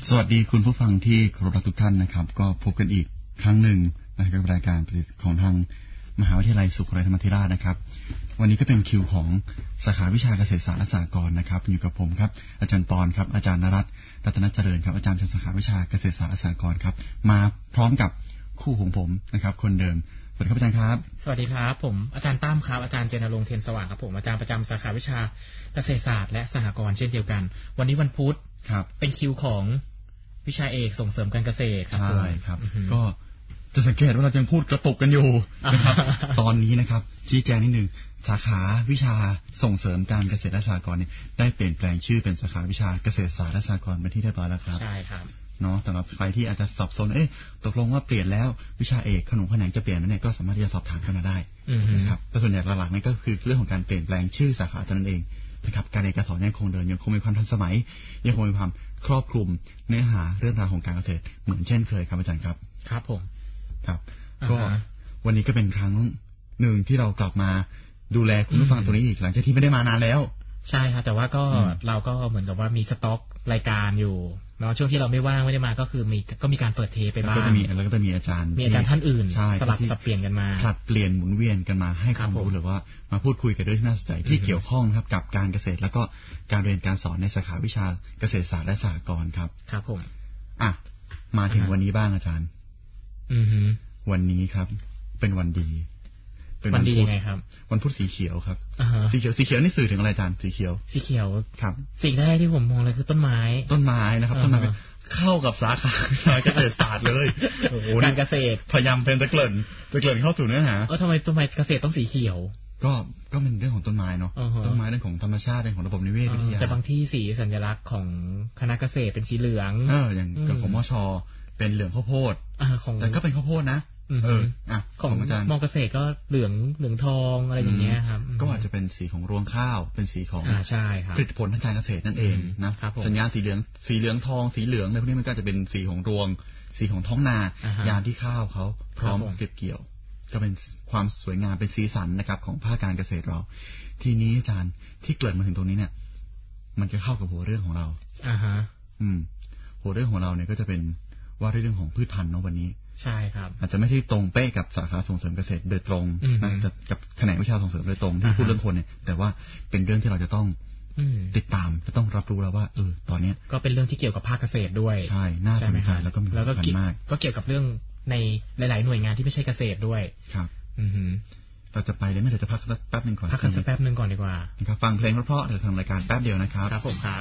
สวัสดีคุณผู้ฟังที่เคารพรักทุกท่านนะครับก็พบกันอีกครั้งหนึ่งนะครับรายการของทางมหาวิทยาลัยสุโขทัยธรรมาธิราชนะครับวันนี้ก็เป็นคิวของสาขาวิชาเกษตรศาสตร์และสหกรณ์นะครับอยู่กับผมครับอาจารย์ปอนครับอาจารย์นรัตน์รัตนเจริญครับอาจารย์สาขาวิชาเกษตรศาสตร์และสหกรณ์ครับมาพร้อมกับคู่ของผมนะครับคนเดิมสวัสดีครับอาจารย์ครับสวัสดีครับผมอาจารย์ตั้มครับอาจารย์เจนรงค์เทียนสว่างครับผมอาจารย์ประจำสาขาวิชาเกษตรศาสตร์และสหกรณ์เช่นเดียวกันวันนี้วันพุธเป็นคิวของวิชาเอกส่งเสริมการเกษตรครับใช่ครับก็จะสังเกตว่าเรายังพูดกระตุกกันอยู่นะครับตอนนี้นะครับชี้แจงนิดนึงสาขาวิชาส่งเสริมการเกษตรและสหกรณ์ได้เปลี่ยนแปลงชื่อเป็นสาขาวิชาเกษตรศาสตร์และสหกรณ์เป็นที่เรียบร้อยแล้วครับใช่ครับเนาะสำหรับใครที่อาจจะสับสนตกลงว่าเปลี่ยนแล้ววิชาเอกขนมแขนงจะเปลี่ยนนั้นเนี่ยก็สามารถที่จะสอบถามกันมาได้นะครับแต่ส่วนใหญ่หลักๆนี่ก็คือเรื่องของการเปลี่ยนแปลงชื่อสาขาเท่านั้นเองนะครับการเรียนการสอนยังคงเดินยังคงมีความทันสมัยยังคงมีความครอบคลุมเนื้อหาเรื่องราวของการเกษตรเหมือนเช่นเคยครับอาจารย์ครับครับผมครับก็วันนี้ก็เป็นครั้งหนึ่งที่เรากลับมาดูแลคุณผู้ฟังตัวนี้อีกหลังจากที่ไม่ได้มานานแล้วใช่ครับแต่ว่าก็เราก็เหมือนกับว่ามีสต็อกรายการอยู่เนาะช่วงที่เราไม่ว่างไม่ได้มาก็คือมีการเปิดเทปไปบ้างแล้วก็จะมีอาจารย์ท่านอื่นสลับสับเปลี่ยนกันมาผลัดเปลี่ยนหมุนเวียนกันมาให้ความรู้หรือว่ามาพูดคุยกันด้วยที่น่าสนใจที่เกี่ยวข้องครับกับการเกษตรแล้วก็การเรียนการสอนในสาขาวิชาเกษตรศาสตร์และสหกรณ์ครับครับผมมาถึงวันนี้บ้างอาจารย์วันนี้ครับเป็นวันดีเป็นวันดียังไงครับวันพุธสีเขียวครับสีเขียวนี่สื่อถึงอะไรอาจารย์สีเขียวครับสิ่งแรกที่ผมมองเลยคือต้นไม้นะครับต้นไม้เข้ากับสาขาเกษตรศาสตร์เลยการเกษตรพยายามเป็นจะเกริ่นเข้าสู่เนื้อหาทำไมเกษตรต้องสีเขียวก็เป็นเรื่องของต้นไม้เนาะต้นไม้เรื่องของธรรมชาติเรื่องของระบบนิเวศวิทยาแต่บางที่สีสัญลักษณ์ของคณะเกษตรเป็นสีเหลืองอย่างของมช.เป็นเหลืองข้าวโพดแต่ก็เป็นข้าวโพดนะของอาจารย์มอเกษตรก็เหลืองทองอะไรอย่างเงี้ยครับก็อาจจะเป็นสีของรวงข้าวเป็นสีของใช่ครับผลิตผลทางการเกษตรนั่นเองนะสัญญาณสีเหลืองทองสีเหลืองอะไรพวกนี้มันก็จะเป็นสีของรวงสีของท้องนายามที่ข้าวเขาพร้อมเก็บเกี่ยวก็เป็นความสวยงามเป็นสีสันนะครับของภาคการเกษตรเราทีนี้อาจารย์ที่เกิดมาถึงตรงนี้เนี่ยมันจะเข้ากับหัวเรื่องของเราหัวเรื่องของเราเนี่ยก็จะเป็นว่าเรื่องของพืชพันธุ์เนาะวันนี้ใช่ครับอาจจะไม่ได้ตรงเป๊ะกับสาขาส่งเสริมเกษตรโดยตรงกับแขนงวิชาส่งเสริมโดยตรงที่พูดเรื่องคนเนี่ยแต่ว่าเป็นเรื่องที่เราจะต้องติดตามจะต้องรับรู้แล้วว่าตอนนี้ก็เป็นเรื่องที่เกี่ยวกับภาคเกษตรด้วยใช่น่าสนใจแล้วก็มีสำคัญมากก็เกี่ยวกับเรื่องในหลายๆหน่วยงานที่ไม่ใช่เกษตรด้วยครับเราจะไปเลยไม่เดี๋ยวจะพักแป๊บนึงก่อนพักกันสักแป๊บนึงก่อนดีกว่าครับฟังเพลงเพราะๆเดี๋ยวทำรายการแป๊บเดียวนะครับครับผมครับ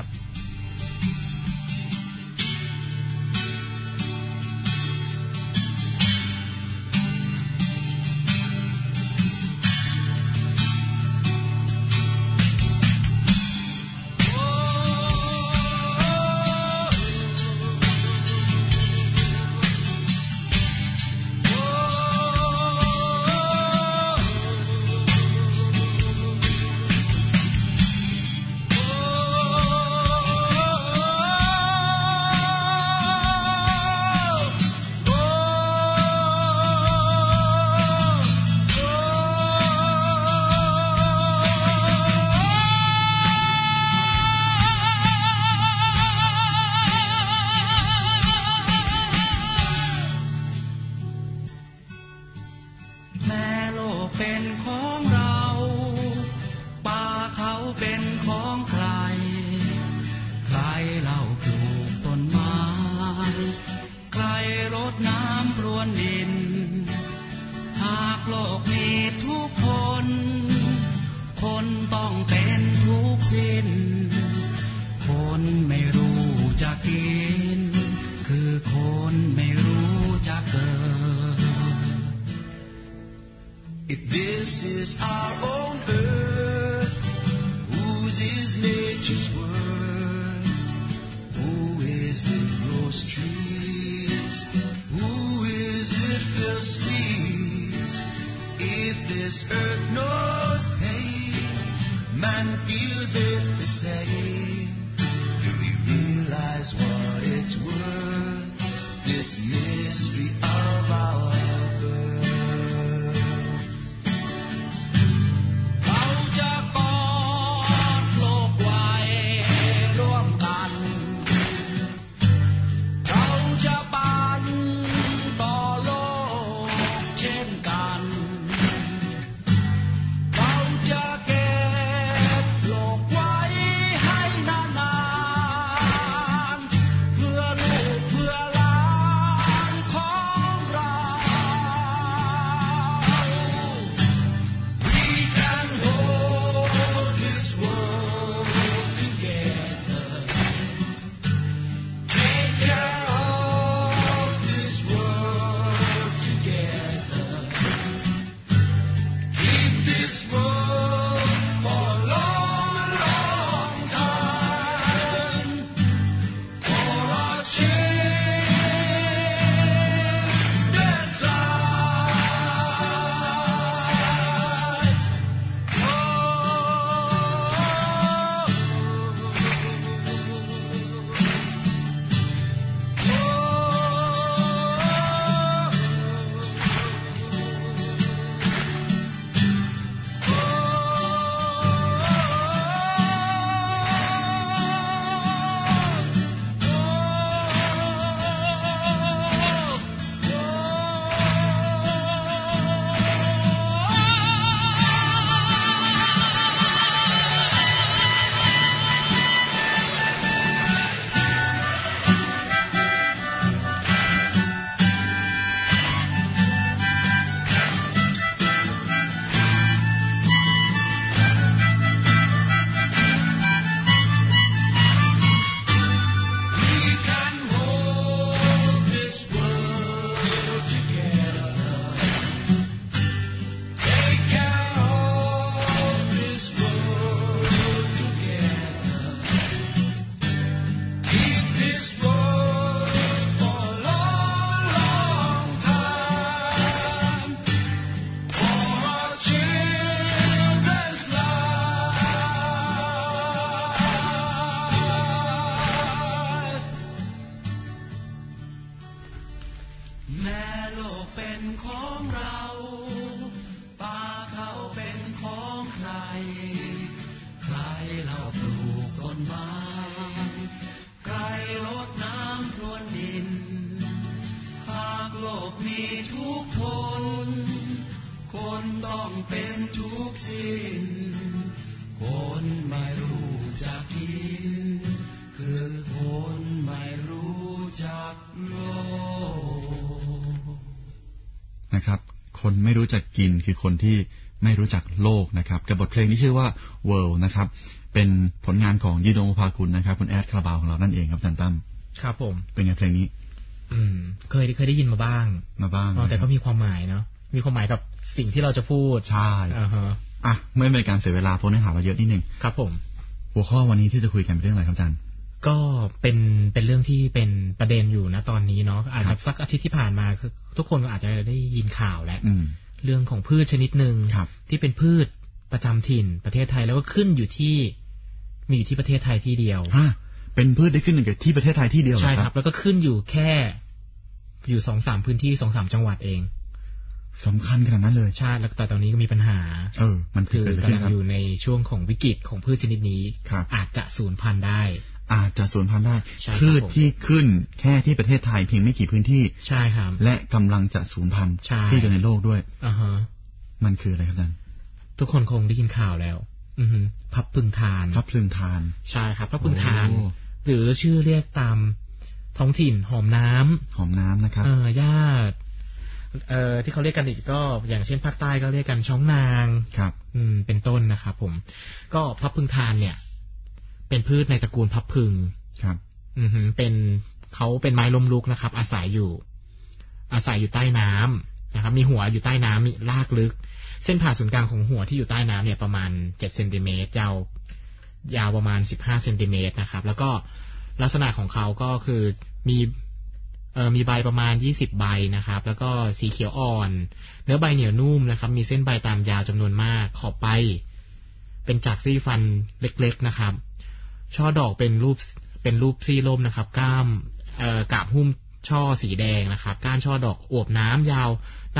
คนไม่รู้จักกินคือคนที่ไม่รู้จักโลกนะครับกับบทเพลงที่ชื่อว่า World นะครับเป็นผลงานของยิโนภากุลนะครับคุณแอดคาราบาวของเรานั่นเองครับอาจารย์ตั้มครับผมเป็นไงเพลงนี้เคยได้ยินมาบ้างแต่ก็มีความหมายเนาะมีความหมายกับสิ่งที่เราจะพูดใช่ไม่เป็นการเสียเวลาเพราะเนื้อหาเราเยอะนิดนึงครับผมหัวข้อวันนี้ที่จะคุยกันเป็นเรื่องอะไรครับอาจารย์ก็เป็นเรื่องที่เป็นประเด็นอยู่นะตอนนี้เนาะอาจจะสักอาทิตย์ที่ผ่านมาคือทุกคนก็อาจจะได้ยินข่าวแล้วเรื่องของพืชชนิดหนึ่งที่เป็นพืชประจำถิ่นประเทศไทยแล้วก็ขึ้นอยู่ที่มีอยู่ที่ประเทศไทยที่เดียวเป็นพืชได้ขึ้นอยู่ที่ประเทศไทยที่เดียวใช่ครับแล้วก็ขึ้นอยู่แค่อยู่ 2-3 พื้นที่ 2-3 จังหวัดเองสำคัญขนาดนั้นเลยใช่แล้วแต่ตอนนี้ก็มีปัญหามันคือกำลังอยู่ในช่วงของวิกฤตของพืชชนิดนี้อาจจะสูญพันธุ์ได้พืชที่ขึ้นแค่ที่ประเทศไทยเพียงไม่กี่พื้นที่ใช่ครับและกำลังจะสูญพันธุ์ที่เดียวในโลกด้วยมันคืออะไรครับอาจารย์ทุกคนคงได้ยินข่าวแล้วพับพึงทานใช่ครับพับพึงทานหรือชื่อเรียกตามท้องถิ่นหอมน้ำนะครับญาติที่เขาเรียกกันอีกก็อย่างเช่นภาคใต้ก็เรียกกันช้องนางครับเป็นต้นนะครับผมก็พับพึงทานเนี่ยเป็นพืชในตระกูลพับพึงครับเขาเป็นไม้ล้มลุกนะครับอาศัยอยู่ใต้น้ำนะครับมีหัวอยู่ใต้น้ำมีรากลึกเส้นผ่าศูนย์กลางของหัวที่อยู่ใต้น้ำเนี่ยประมาณ7 เซนติเมตรยาวประมาณ15 เซนติเมตรนะครับแล้วก็ลักษณะของเขาก็คือมีใบประมาณ20 ใบนะครับแล้วก็สีเขียวอ่อนเนื้อใบเหนียวนุ่มนะครับมีเส้นใบตามยาวจำนวนมากขอบใบเป็นจักซี่ฟันเล็กๆนะครับช่อดอกเป็นรูปซี่ร่มนะครับกาบหุ้มช่อสีแดงนะครับก้านช่อดอกอวบน้ำยาวได้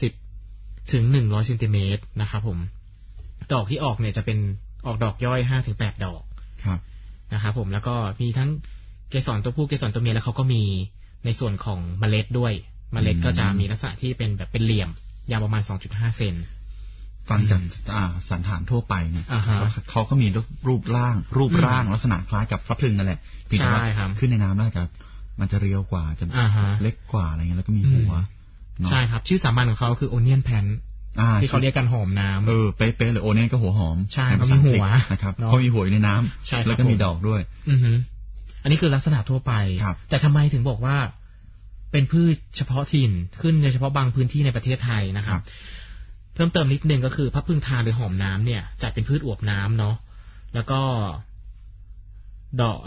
80 ถึง 100 เซนติเมตรนะครับผมดอกที่ออกเนี่ยจะเป็นออกดอกย่อย 5-8 ดอกนะครับผมแล้วก็มีทั้งเกสรตัวผู้เกสรตัวเมียแล้วเขาก็มีในส่วนของเมล็ดด้วยเมล็ดก็จะมีลักษณะที่เป็นแบบเป็นเหลี่ยมยาวประมาณ 2.5 เซนฟังจากสันฐานทั่วไปเนี่ยเขาก็มีรูปร่างลักษณะคล้ายกับพระพลึงนั่นแหละเพียงแต่ว่าขึ้นในน้ำน่าจะมันจะเรียวกว่าจะเล็กกว่าอะไรเงี้ยแล้วก็มีหัวใช่ครับชื่อสามัญของเขาคือโอเนียนแพนที่เขาเรียกกันหอมน้ำเป๊ะๆเลยโอเนียนก็หัวหอมใช่เขามีหัวนะครับเขามีหัวอยู่ในน้ำแล้วก็มีดอกด้วยอันนี้คือลักษณะทั่วไปแต่ทำไมถึงบอกว่าเป็นพืชเฉพาะถิ่นขึ้นในเฉพาะบางพื้นที่ในประเทศไทยนะครับเพิ่มเติมนิดนึงก็คือพับพึงทานหรือหอมน้ำเนี่ยจัดเป็นพืชอวบน้ำเนาะแล้วก็ดอก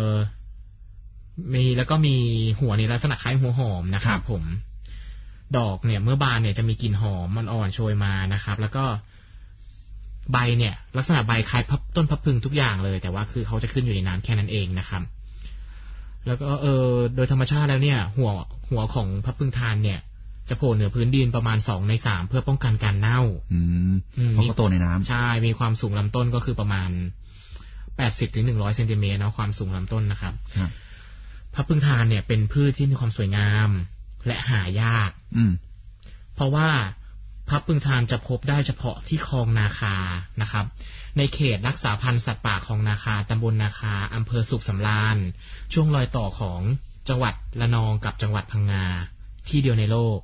มีหัวในลักษณะคล้ายหัวหอมนะครับผมดอกเนี่ยเมื่อบานเนี่ยจะมีกลิ่นหอมมันอ่อนโชยมานะครับแล้วก็ใบเนี่ยลักษณะใบคล้ายต้นพับพึงทุกอย่างเลยแต่ว่าคือเขาจะขึ้นอยู่ในน้ำแค่นั้นเองนะครับแล้วก็โดยธรรมชาติแล้วเนี่ยหัวของพับพึงทานเนี่ยจะโผล่เหนือพื้นดินประมาณ2 ใน 3เพื่อป้องกันการเน่าเพราะเขาโตในน้ำใช่มีความสูงลำต้นก็คือประมาณ80 ถึง 100 เซนติเมตรเนาะความสูงลำต้นนะครับพับพึงทานเนี่ยเป็นพืชที่มีความสวยงามและหายากเพราะว่าพับพึงทานจะพบได้เฉพาะที่คลองนาคานะครับในเขตรักษาพันธุ์สัตว์ป่าคลองนาคาตำบลนาคาอำเภอสุขสำราญช่วงรอยต่อของจังหวัดระนองกับจังหวัดพังงาที่เดียวในโลก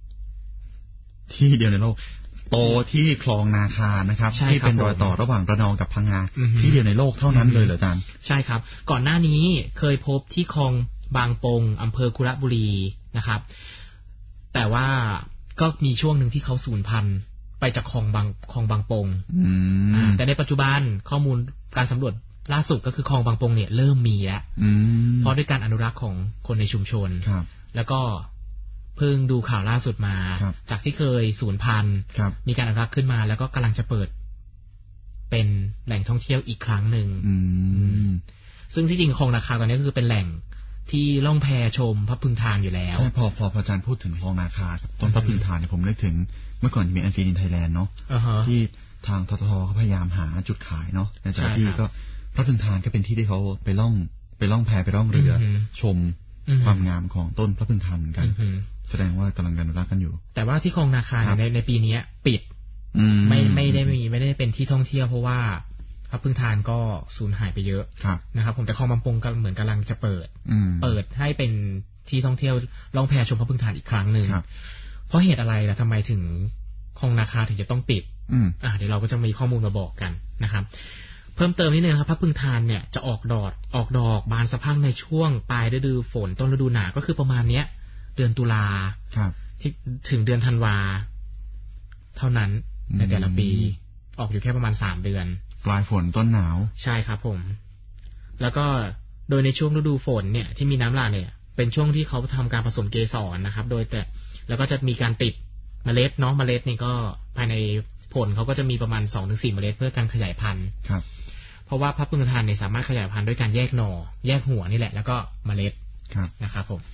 โตที่คลองนาคานะครับที่เป็นรอยต่อระหว่างระนองกับพังงาที่เดียวในโลกเท่านั้นเลยเหรออาจารย์ใช่ครับก่อนหน้านี้เคยพบที่คลองบางปงอำเภอคุระบุรีนะครับแต่ว่าก็มีช่วงหนึ่งที่เขาสูญพันธุ์ไปจากคลองบางปงแต่ในปัจจุบันข้อมูลการสำรวจล่าสุดก็คือคลองบางปงเนี่ยเริ่มมีแล้วเพราะด้วยการอนุรักษ์ของคนในชุมชนแล้วก็เพิ่งดูข่าวล่าสุดมาจากที่เคยสูญพันธุ์มีการอนุรักษ์ขึ้นมาแล้วก็กำลังจะเปิดเป็นแหล่งท่องเที่ยวอีกครั้งหนึ่งซึ่งที่จริงคลองนาคาตอนนี้ก็คือเป็นแหล่งที่ล่องแพชมพระพึงทานอยู่แล้วใช่พออาจารย์พูดถึงคลองนาคาต้นพระพึงทานเนี่ยผมนึกถึงเมื่อก่อนมีแอนฟีนินไทยแลนด์เนาะที่ทางททเขาพยายามหาจุดขายเนาะในแต่ละที่ก็พระพึงทานก็เป็นที่ที่เขาไปล่องแพไปล่องเรือชมความงามของต้นพระพึงทานเหมือนกันแสดงว่ากำลังอนุรักษ์กันอยู่แต่ว่าที่คลองนาคาในปีนี้ปิดไม่ได้เป็นที่ท่องเที่ยวเพราะว่าพระพึงทานก็สูญหายไปเยอะนะครับผมแต่คลองบางปงก็เหมือนกำลังจะเปิดให้เป็นที่ท่องเที่ยวล่องแพชมพระพึงทานอีกครั้งหนึ่งราะเหตุอะไรล่ะทำไมถึงคลองนาคาถึงจะต้องปิดเดี๋ยวเราก็จะมีข้อมูลมาบอกกันนะครับเพิ่มเติมนิดนึงครับพระพึงทานเนี่ยจะออกดอกบานสะพรั่งในช่วงปลายฤดูฝนต้นฤดูหนาวก็คือประมาณเนี้ยเดือนตุลาที่ถึงเดือนธันวาเท่านั้นในแต่ละปีออกอยู่แค่ประมาณ3 เดือนปลายฝนต้นหนาวใช่ครับผมแล้วก็โดยในช่วงฤดูฝนเนี่ยที่มีน้ำหลากเนี่ยเป็นช่วงที่เขาทำการผสมเกสรนะครับโดยแต่แล้วก็จะมีการติดเมล็ดเนาะเมล็ดนี่ก็ภายในผลเขาก็จะมีประมาณ 2-4 เมล็ดเพื่อการขยายพันธุ์ครับเพราะว่าพระพึงทานเนี่ยสามารถขยายพันธุ์ด้วยการแยกหน่อแยกหัวนี่แหละแล้วก็เมล็ดนะครับผม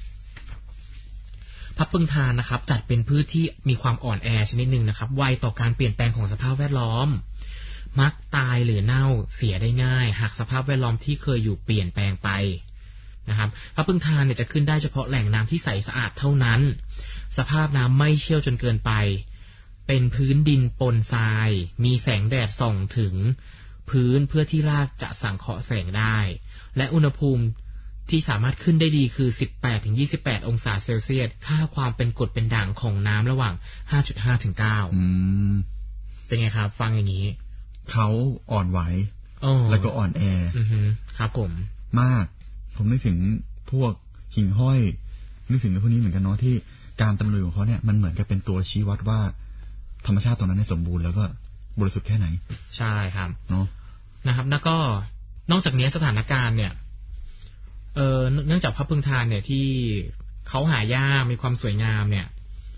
พระพึงทานนะครับจัดเป็นพืชที่มีความอ่อนแอชนิดหนึ่งนะครับไวต่อการเปลี่ยนแปลงของสภาพแวดล้อมมักตายหรือเน่าเสียได้ง่ายหากสภาพแวดล้อมที่เคยอยู่เปลี่ยนแปลงไปนะครับพระพึงทานเนี่ยจะขึ้นได้เฉพาะแหล่งน้ำที่ใสสะอาดเท่านั้นสภาพน้ำไม่เชี่ยวจนเกินไปเป็นพื้นดินปนทรายมีแสงแดดส่องถึงพื้นเพื่อที่รากจะสังเคราะห์แสงได้และอุณหภูมิที่สามารถขึ้นได้ดีคือ 18-28 องศาเซลเซียสค่าความเป็นกรดเป็นด่างของน้ำระหว่าง 5.5 ถึง 9 เป็นไงครับฟังอย่างนี้เขาอ่อนไหวแล้วก็อ่อนแอครับผมมากผมนึกถึงพวกหิ่งห้อยนึกถึงพวกนี้เหมือนกันเนาะที่การตำลุยของเขาเนี่ยมันเหมือนกับเป็นตัวชี้วัดว่าธรรมชาติตรงนั้นสมบูรณ์แล้วก็บริสุทธิ์แค่ไหนใช่ครับเนาะนะครับแล้วก็นอกจากนี้สถานการณ์เนี่ยเนื่องจากพระพึงทานเนี่ยที่เขาหายากมีความสวยงามเนี่ย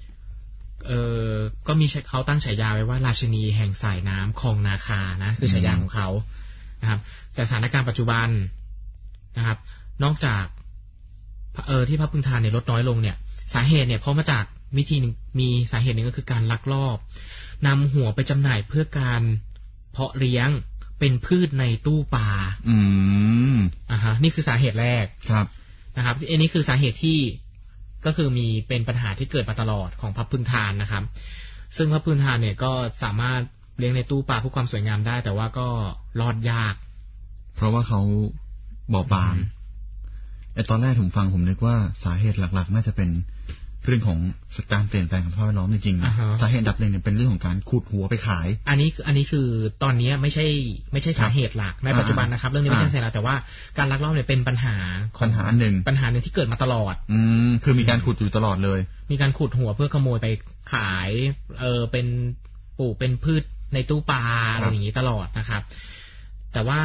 ก็มีเขาตั้งฉายาไว้ว่าราชินีแห่งสายน้ำคลองนาคานะคือฉายาของเขานะครับแต่สถานการณ์ปัจจุบันนะครับนอกจากที่พระพึงทานเนี่ยลดน้อยลงเนี่ยสาเหตุเนี่ยเพราะมาจากวิธีมีสาเหตุหนึ่งก็คือการลักลอบนำหัวไปจำหน่ายเพื่อการเพาะเลี้ยงเป็นพืชในตู้ปลานี่คือสาเหตุแรกครับนะครับอันนี้คือสาเหตุที่ก็คือมีเป็นปัญหาที่เกิดมาตลอดของพระพึงทานนะครับซึ่งพระพึงทานเนี่ยก็สามารถเลี้ยงในตู้ปลาเพื่อความสวยงามได้แต่ว่าก็รอดยากเพราะว่าเขาบอบบางตอนแรกผมฟังผมนึกว่าสาเหตุหลักๆน่าจะเป็นเรื่องของการเปลี่ยนแปลงของสภาพแวดล้อมจริงๆสาเหตุดับหนึ่งเนี่ยเป็นเรื่องของการขูดหัวไปขายอันนี้คือตอนนี้ไม่ใช่สาเหตุหลักในปัจจุบันนะครับเรื่องนี้ไม่ใช่สาเหตุหลักแต่ว่าการลักลอบเนี่ยเป็นปัญหาหนึ่งที่เกิดมาตลอดคือมีการขุดอยู่ตลอดเลยมีการขุดหัวเพื่อขโมยไปขายเป็นปลูกเป็นพืชในตู้ปลาอะไรอย่างนี้ตลอดนะครับแต่ว่า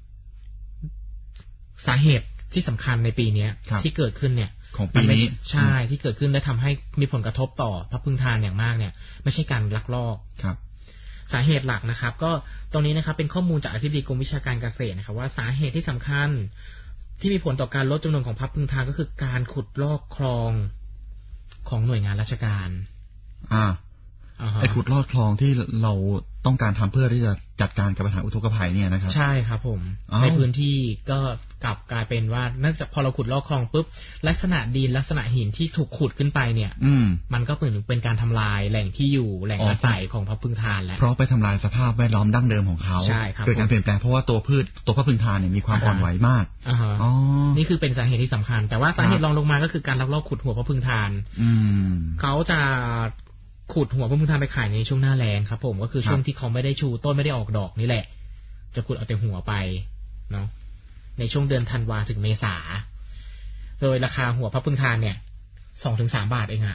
สาเหตุที่สำคัญในปีนี้ที่เกิดขึ้นเนี่ยของปีนี้ใช่ที่เกิดขึ้นและทำให้มีผลกระทบต่อพระพึงทานอย่างมากเนี่ยไม่ใช่การลักลอบครับสาเหตุหลักนะครับก็ตรงนี้นะครับเป็นข้อมูลจากอธิบดีกรมวิชาการเกษตรนะครับว่าสาเหตุที่สำคัญที่มีผลต่อการลดจำนวนของพระพึงทานก็คือการขุดลอกคลองของหน่วยงานราชการไอ้ขุดลอกคลองที่เราต้องการทำเพื่อที่จะจัดการกับปัญหาอุทกภัยเนี่ยนะครับใช่ครับผมในพื้นที่ก็กลับกลายเป็นว่าเนื่องจากพอเราขุดลอกคลองปุ๊บลักษณะดินลักษณะหินที่ถูกขุดขึ้นไปเนี่ยมันก็เป็นการทำลายแหล่งที่อยู่แหล่งอาศัยของพระพึงทานแล้วเพราะไปทำลายสภาพแวดล้อมดั้งเดิมของเขาเกิดการเปลี่ยนแปลงเพราะว่าตัวพระพึงทานเนี่ยมีความอ่อนไหวมากนี่คือเป็นสาเหตุที่สำคัญแต่ว่าสาเหตุรองลงมาก็คือการลักลอบขุดหัวพระพึงทานเขาจะขุดหัวพระพึงทานไปขายในช่วงหน้าแล้งครับผมก็คือช่วงที่เขาไม่ได้ชูต้นไม่ได้ออกดอกนี่แหละจะขุดเอาแต่หัวไปเนาะในช่วงเดือนธันวาถึงเมษาโดยราคาหัวพระพึงทานเนี่ย2-3 บาทเองอะ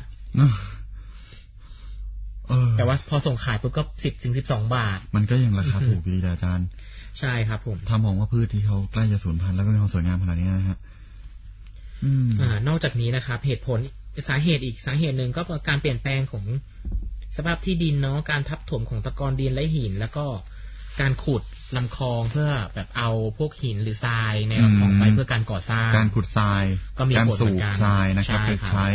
แต่ว่าพอส่งขายปุ๊บก็10-12 บาทมันก็ยังราคาถูกดีอาจารย์ใช่ครับผมถ้ามองว่าพืชที่เขาใกล้จะสูญพันธุ์แล้วก็มีความสวยงามขนาดนี้นะฮะนอกจากนี้นะครับเหตุผลสาเหตุอีกสาเหตุหนึ่งก็คือการเปลี่ยนแปลงของสภาพที่ดินเนาะการทับถมของตะกอนดินและหินแล้วก็การขุดลำคลองเพื่อแบบเอาพวกหินหรือทรายในลำคลองไปเพื่อการก่อสร้างการขุดทรายก็มีผลเหมือนกันทรายนะครับใช้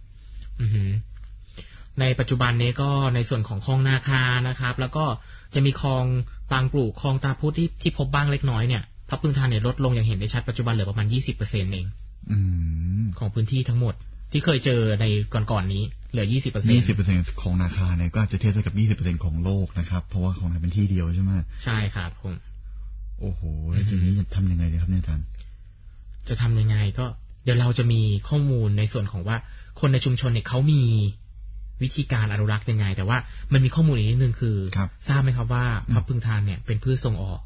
ในปัจจุบันนี้ก็ในส่วนของคลองนาคานะครับแล้วก็จะมีคลองบางปลูกคลองตาพุธที่พบบ้างเล็กน้อยเนี่ยพระพึงทานเนี่ยลดลงอย่างเห็นได้ชัดปัจจุบันเหลือประมาณ 20% เองของพื้นที่ทั้งหมดที่เคยเจอในก่อนนี้เหลือ 20% ของนาคาเนี่ยก็อาจจะเทียบกับ 20% ของโลกนะครับเพราะว่าของนาเป็นที่เดียวใช่ไหมใช่ครับผมโอ้โหแล้วทีนี้จะทำยังไงดีครับเนี่ยอาจารย์จะทำยังไงก็เดี๋ยวเราจะมีข้อมูลในส่วนของว่าคนในชุมชนเนี่ยเขามีวิธีการอนุรักษ์ยังไงแต่ว่ามันมีข้อมูลอีกนิดนึงคือทราบไหมครับว่าพับพึงทานเนี่ยเป็นพืชส่งออก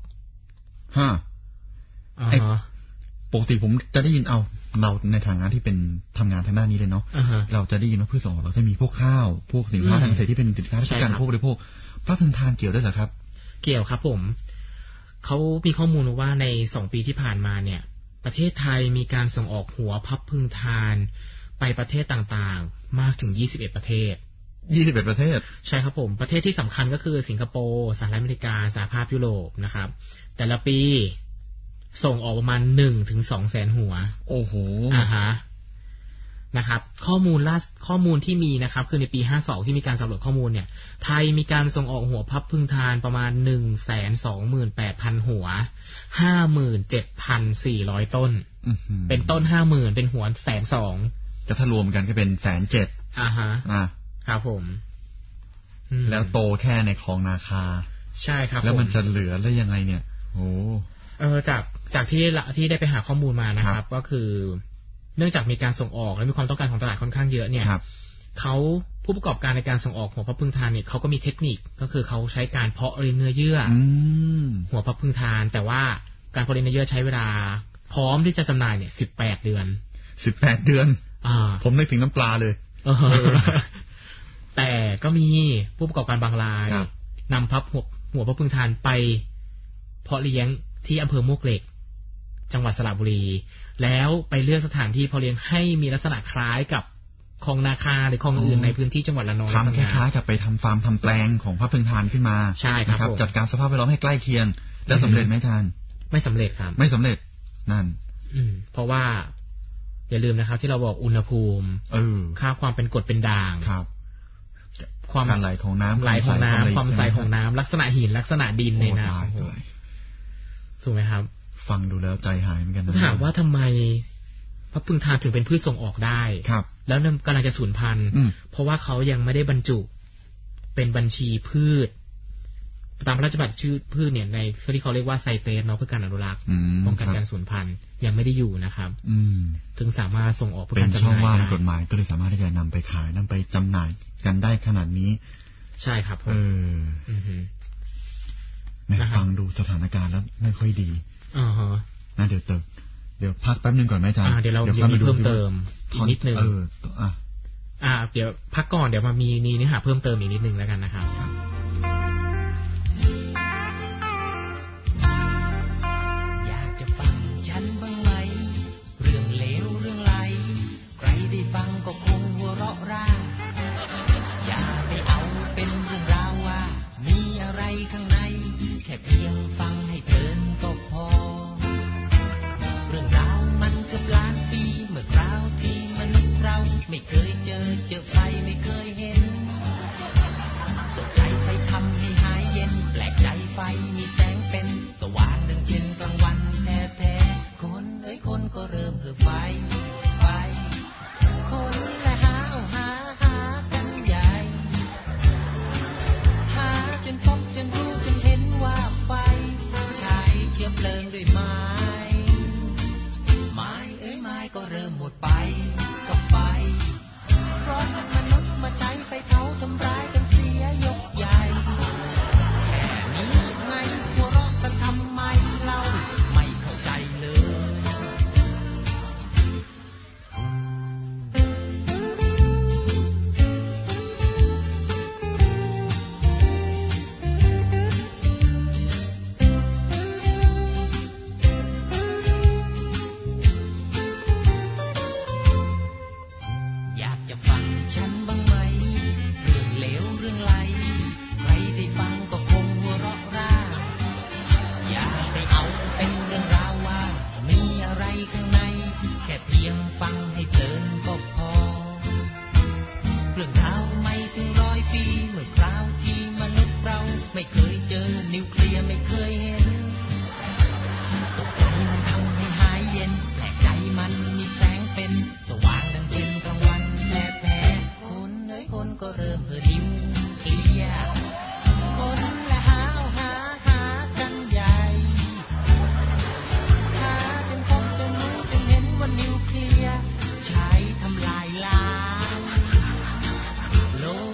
ปกติผมจะได้ยินเราในทางงานที่เป็นทำงานทางด้านนี้เลยเนาะเราจะได้ยินว่าพืชส่งออกเราจะมีพวกข้าวพวกสินค้าทางเกษตรที่เป็นสินค้าที่การผู้บริโภคพับพึงทานเกี่ยวด้วยเหรอครับเกี่ยวครับผมเขามีข้อมูลว่าใน2 ปีที่ผ่านมาเนี่ยประเทศไทยมีการส่งออกหัวพับพึงทานไปประเทศต่างๆมากถึง21ประเทศ 21ประเทศใช่ครับผมประเทศที่สำคัญก็คือสิงคโปร์สหรัฐอเมริกาสหภาพยุโรปนะครับแต่ละปีส่งออกประมาณ 1-2 แสนหัวโอ้โหนะครับข้อมูลที่มีนะครับคือในปี52ที่มีการสำรวจข้อมูลเนี่ยไทยมีการส่งออกหัวพับพึงทานประมาณ 128,000 หัว 57,400 ต้นเป็นต้น 50,000 เป็นหัว 120,000 ก็ถ้ารวมกันก็เป็น 107,000 ครับผมแล้วโตแค่ในคลองนาคาใช่ครับแล้วมันจะเหลือได้ยังไงเนี่ยโอ้จากที่ได้ไปหาข้อมูลมานะครับก็คือเนื่องจากมีการส่งออกและมีความต้องการของตลาดค่อนข้างเยอะเนี่ยเขาผู้ประกอบการในการส่งออกหัวพับพึงทานเนี่ยเขาก็มีเทคนิคก็คือเขาใช้การเพาะเลี้ยงเนื้อเยื่อหัวพับพึงทานแต่ว่าการเพาะเลี้ยงเนื้อเยื่อใช้เวลาพร้อมที่จะจำหน่ายเนี่ย18 เดือนผมนึกถึงน้ำปลาเลยแต่ก็มีผู้ประกอบการบางรายนำหัวพับพึงทานไปเพาะเลี้ยงที่อำเภอมวกเหล็กจังหวัดสระบุรีแล้วไปเลือกสถานที่เพาะเลี้ยงให้มีลักษณะคล้ายกับคลองนาคาหรือคลองอื่นในพื้นที่จังหวัดระนองทำคล้ายๆกับไปทำฟาร์มทำแปลงของพับพึงทานขึ้นมาใช่ครับจัดการสภาพแวดล้อมให้ใกล้เคียงแล้วสำเร็จไหมอาจารย์ไม่สำเร็จครับไม่สำเร็จนั่นเพราะว่าอย่าลืมนะครับที่เราบอกอุณหภูมิค่าความเป็นกรดเป็นด่างความไหลของน้ำความใสของน้ำลักษณะหินลักษณะดินในน้ำถูกไหมครับฟังดูแล้วใจหายเหมือนกันถามว่าทำไมพับพึงทานถึงเป็นพืชส่งออกได้แล้วกำลังจะสูญพันธุ์เพราะว่าเขายังไม่ได้บรรจุเป็นบัญชีพืชตามพระราชบัญญัติชื่อพืชเนี่ยในที่เขาเรียกว่าไซเตสเนาะเพื่อการอนุรักษ์ป้องกันการสูญพันธุ์ยังไม่ได้อยู่นะครับถึงสามารถส่งออกเพื่อการจำหน่ายได้เป็นช่องว่างในกฎหมายก็เลยสามารถที่จะนำไปขายนำไปจำหน่ายกันได้ขนาดนี้ใช่ครับฟังดูสถานการณ์แล้วไม่ค่อยดีนะเดี๋ยวพักแป๊บนึงก่อนไหมอาจารย์เดี๋ยวเรามีเพิ่มเติมอีกนิดนึงเดี๋ยวพักก่อนเดี๋ยวมามีเนื้อหาเพิ่มเติมอีกนิดนึงแล้วกันนะครับอยากจะฟังฉันบ้างไหมเรื่องเลวเรื่องไรใครได้ฟังก็คงหัวเราะร่าอย่าไปเอาเป็นเรื่องราวว่ามีอะไรข้างในแค่เพียงฟังให้เพลินก็พอเรื่องราวมันเกือบล้านปีเมื่อคราวที่มนุษย์เราไม่เคยเจอไฟไม่เคยเห็นตกใจไฟทำให้หายเย็นแปลกใจไฟมีแสงเป็นสว่างดังเช่นกลางวันแท้ๆคนก็เริ่มเห่อไฟคนและหากันใหญ่หาจนพบจนรู้จนเห็นว่าไฟใช้เชื้อเพลิงด้วยไม้ก็เริ่มหมดไปกับไฟเพราะมนุษย์มาใช้ไฟเผาทำร้ายกันเสียยกใหญ่แค่นี้ไงหัวเราะกันทำไมเราไม่เข้าใจเลยฟังฉันบ้างไหมเรื่องเลวเรื่องไรใครได้ฟังก็คงหัวเราะร่าอย่าไปเอาเป็นเรื่องราวว่ามีอะไรข้างในแค่เพียงฟังให้เพลินก็พอเรื่องราวไม่ถึง100 ปีเมื่อคราวที่มนุษย์เราไม่เคยเจอนิวเคลียร์ไม่เคยเห็นตกใจมันทำให้หายเย็นแปลกใจมันมีแสงเป็นสว่างดังเช่นกลางวันคนก็เริ่มเห่อนิวเคลียร์คนและหากันใหญ่หาจนพบจนรู้จนเห็นว่านิวเคลียร์ใช้ทำลายล้างโลก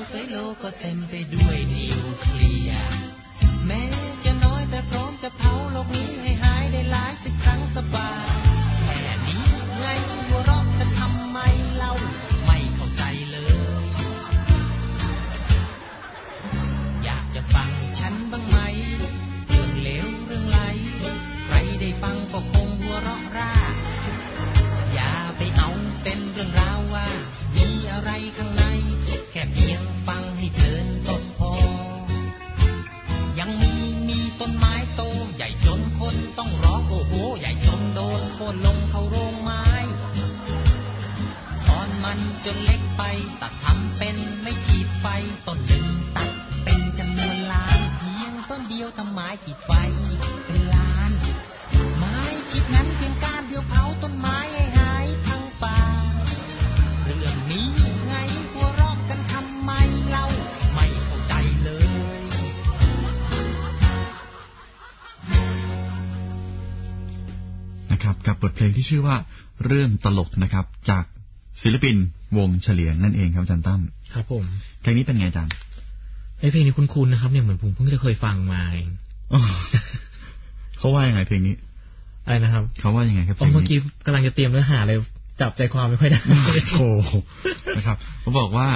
ขีดไฟเป็นล้านไม้ขีดนั้นเพียงก้านเดียวเผาต้นไม้ให้หายทั้งป่าเรื่องนี้ไงหัวเราะกันทำไมเล่าไม่เข้าใจเลยนะครับกับบทเพลงที่ชื่อว่าเรื่องตลกนะครับจากศิลปินวงเฉลียงนั่นเองครับอาจารย์ตั้มครับผมเพลงนี้เป็นไงอาจารย์เพลงนี้คุ้นๆนะครับเนี่ยเหมือนผมเพิ่งจะเคยฟังมาเองเขาว่ายังไงเพลงนี้อะไรนะครับเขาว่ายังไงครับเมื่อกี้กำลังจะเตรียมเนื้อหาเลยจับใจความไม่ค่อยได้โอ้นะครับเขาบอกว่า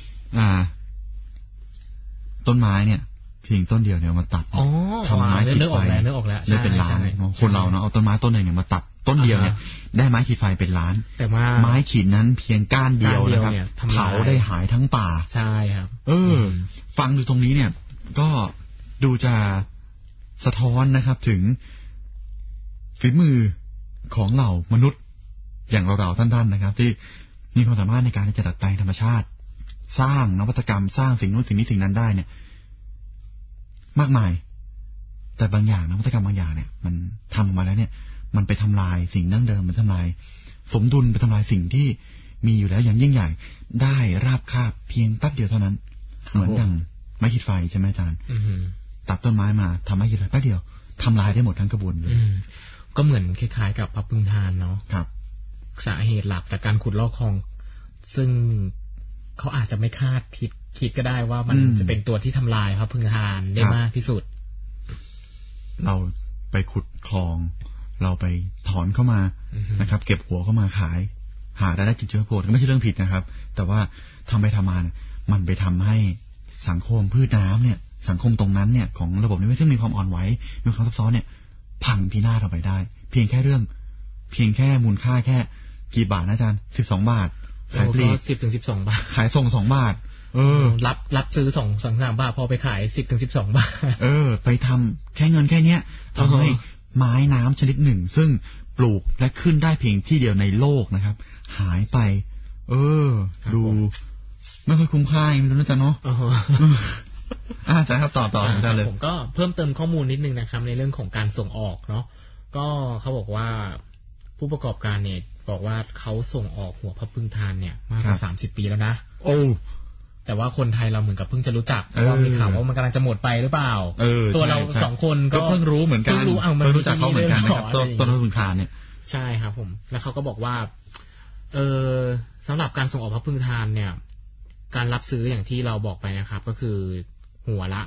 ต้นไม้เนี่ยเพียงต้นเดียวเนี่ยมาตัดทำไม้ขีดไฟได้เป็นล้านคนเราเนาะเอาต้นไม้ต้นหนึ่งเนี่ยมาตัดต้นเดียวเนี่ยได้ไม้ขีดไฟเป็นล้านแต่ว่าไม้ขีดนั้นเพียงก้านเดียวนะครับเผาได้หายทั้งป่าใช่ครับฟังดูตรงนี้เนี่ยก็ดูจะสะท้อนนะครับถึงฝีมือของเหล่ามนุษย์อย่างเราๆท่านๆนะครับที่มีความสามารถในการที่จะดัดแปลงธรรมชาติสร้างนวัตกรรมสร้างสิ่งนู้นสิ่งนี้สิ่งนั้นได้เนี่ยมากมายแต่บางอย่างนวัตกรรมบางอย่างเนี่ยมันทำมาแล้วเนี่ยมันไปทำลายสิ่งดั้งเดิมมันทำลายสมดุลไปทำลายสิ่งที่มีอยู่แล้วอย่างยิ่งใหญ่ได้ราบคาบเพียงแป๊บเดียวเท่านั้นเหมือนอย่างไม้ขีดไฟใช่ไหมอาจารย์ตัดต้นไม้มาทำไม้ขีดไฟแป๊บเดียวทำลายได้หมดทั้งกระบวนเลยก็เหมือนคล้ายๆกับพระพึงทานเนาะครับสาเหตุหลักจากการขุดลอกคลองซึ่งเขาอาจจะไม่คาดคิดก็ได้ว่ามันจะเป็นตัวที่ทำลายพระพึงทานได้มากที่สุดเราไปขุดคลองเราไปถอนเข้ามานะครับเก็บหัวเข้ามาขายหารายได้จิตเชื้อโผล่ก็ไม่ใช่เรื่องผิดนะครับแต่ว่าทำไปทำมามันไปทำให้สังคมพืชน้ำเนี่ยสังคมตรงนั้นเนี่ยของระบบนิเวศซึ่งมีความอ่อนไหวมีความซับซ้อนเนี่ยพังพินาศออกไปได้เพียงแค่มูลค่าแค่กี่บาทนะอาจารย์12 บาทขายปลีก10 ถึง 12 บาทขายส่ง2 บาทรับซื้อ2-3 บาทพอไปขาย10 ถึง 12 บาทไปทำแค่เงินแค่เนี้ยทำให้ไม้น้ำชนิดหนึ่งซึ่งปลูกและขึ้นได้เพียงที่เดียวในโลกนะครับหายไปดูไม่ค่อยคุ้มค่าไม่รู้นะจ๊ะเนาะอาจารย์ครับต่ออาจารย์เลยผมก็เพิ่มเติมข้อมูลนิดนึงนะครับในเรื่องของการส่งออกเนาะก็เขาบอกว่าผู้ประกอบการเนี่ยบอกว่าเขาส่งออกหัวพระพึงทานเนี่ยมากกว่า30 ปีแล้วนะแต่ว่าคนไทยเราเหมือนกับเพิ่งจะรู้จักเพราะว่ามีข่าวว่ามันกำลังจะหมดไปหรือเปล่าตัวเรา2 คนก็เพิ่งรู้เหมือนกันเพิ่งรู้จักเขาเหมือนกันนะครับต้นพระพึงทานเนี่ยใช่ครับผมแล้วเขาก็บอกว่าสำหรับการส่งออกพระพึงทานเนี่ยการรับซื้ออย่างที่เราบอกไปนะครับก็คือหัวละ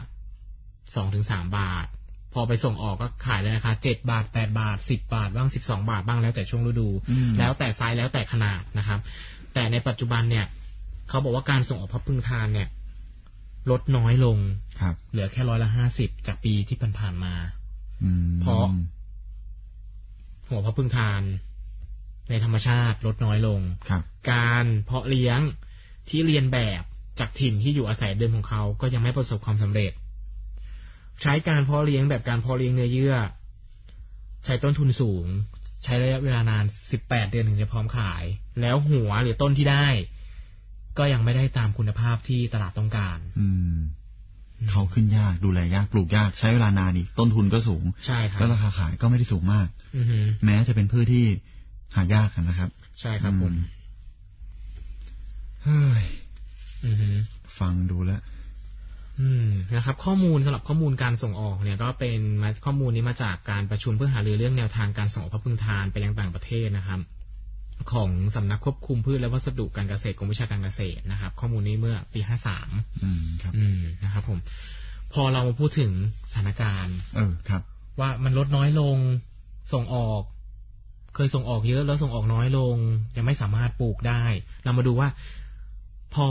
2-3 บาทพอไปส่งออกก็ขายเลยนะคะ7 บาท8 บาท10 บาทบ้าง12 บาทบ้างแล้วแต่ช่วงฤดูแล้วแต่ไซส์แล้วแต่ขนาดนะครับแต่ในปัจจุบันเนี่ยเขาบอกว่าการส่งออกพระพึงทานเนี่ยลดน้อยลงเหลือแค่50%จากปีที่ผ่านมาเพราะหัวพระพึงทานในธรรมชาติลดน้อยลงการเพาะเลี้ยงที่เรียนแบบจากถิ่นที่อยู่อาศัยเดิมของเขาก็ยังไม่ประสบความสำเร็จใช้การเพาะเลี้ยงแบบการเพาะเลี้ยงเนื้อเยื่อใช้ต้นทุนสูงใช้ระยะเวลานาน18 เดือนถึงจะพร้อมขายแล้วหัวหรือต้นที่ได้ก็ยังไม่ได้ตามคุณภาพที่ตลาดต้องการเขาขึ้นยากดูแลยากปลูกยากใช้เวลานานอีกต้นทุนก็สูงใช่ครับแล้วราคาขายก็ไม่ได้สูงมากแม้จะเป็นพืชที่หายากนะครับใช่ครับผมเฮ้ยฟังดูแล้วนะครับข้อมูลสำหรับข้อมูลการส่งออกเนี่ยก็เป็นข้อมูลนี้มาจากการประชุมเพื่อหารือเรื่องแนวทางการส่งออกพระพึงทานไปยังต่างประเทศนะครับของสำนักควบคุมพืชและวัสดุการเกษตรกรมวิชาการเกษตรนะครับข้อมูลนี้เมื่อปี53 ครับนะครับผมพอเรามาพูดถึงสถานการณ์ครับว่ามันลดน้อยลงส่งออกเคยส่งออกเยอะแล้วส่งออกน้อยลงยังไม่สามารถปลูกได้เรามาดูว่าพอ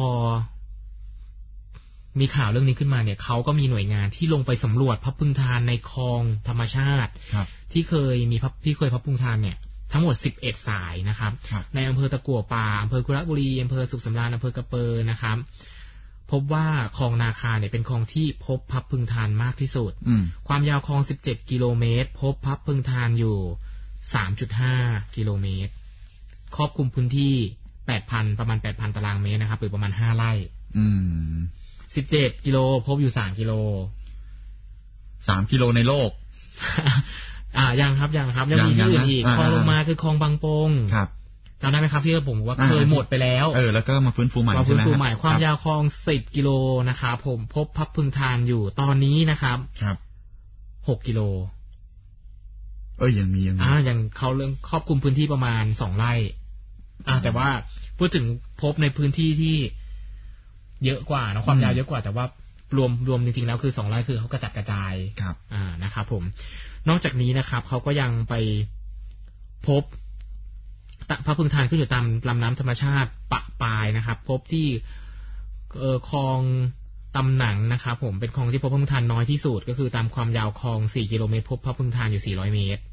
มีข่าวเรื่องนี้ขึ้นมาเนี่ยเขาก็มีหน่วยงานที่ลงไปสำรวจพระพึงทานในคลองธรรมชาติที่เคยพระพึงทานเนี่ยทั้งหมด11 สายนะครับในอำเภอตะกั่วป่าอำเภอกุระบุรีอำเภอสุขสำราญอำเภอกระเปอนะครับพบว่าคลองนาคาเนี่ยเป็นคลองที่พบพระพึงทานมากที่สุดความยาวคลอง17 กิโลเมตรพบพระพึงทานอยู่ 3.5 กิโลเมตรครอบคลุมพื้นที่ 8,000 ประมาณ 8,000 ตารางเมตรนะครับหรือประมาณ5 ไร่17 กิโลพบอยู่3 กิโล 3 กิโลในโลกยังครับยังมีที่อื่นอีกคลองลงมาคือคลองบางโปงครับจำได้ไหมครับที่ผมว่าเคยหมดไปแล้วแล้วก็มาฟื้นฟูใหม่ใช่ไหมครับฟื้นฟูใหม่ความยาวคลอง10 กิโลนะครับผมพบพับพึงทานอยู่ตอนนี้นะครับ6 กิโลยังมียังเขาเรื่องครอบคลุมพื้นที่ประมาณ2 ไร่แต่ว่าพูดถึงพบในพื้นที่ที่เยอะกว่านะความยาวเยอะกว่าแต่ว่ารวมจริงๆแล้วคือ2 ไร่คือเขากระจัดกระจายนะครับผมนอกจากนี้นะครับเขาก็ยังไปพบพระพึงทานขึ้นอยู่ตามลำน้ำธรรมชาติปะปายนะครับพบที่คลองตำหนังนะครับผมเป็นคลองที่พบพระพึงทานน้อยที่สุดก็คือตามความยาวคลอง4 กิโลเมตรพบพระพึงทานอยู่400 เมตร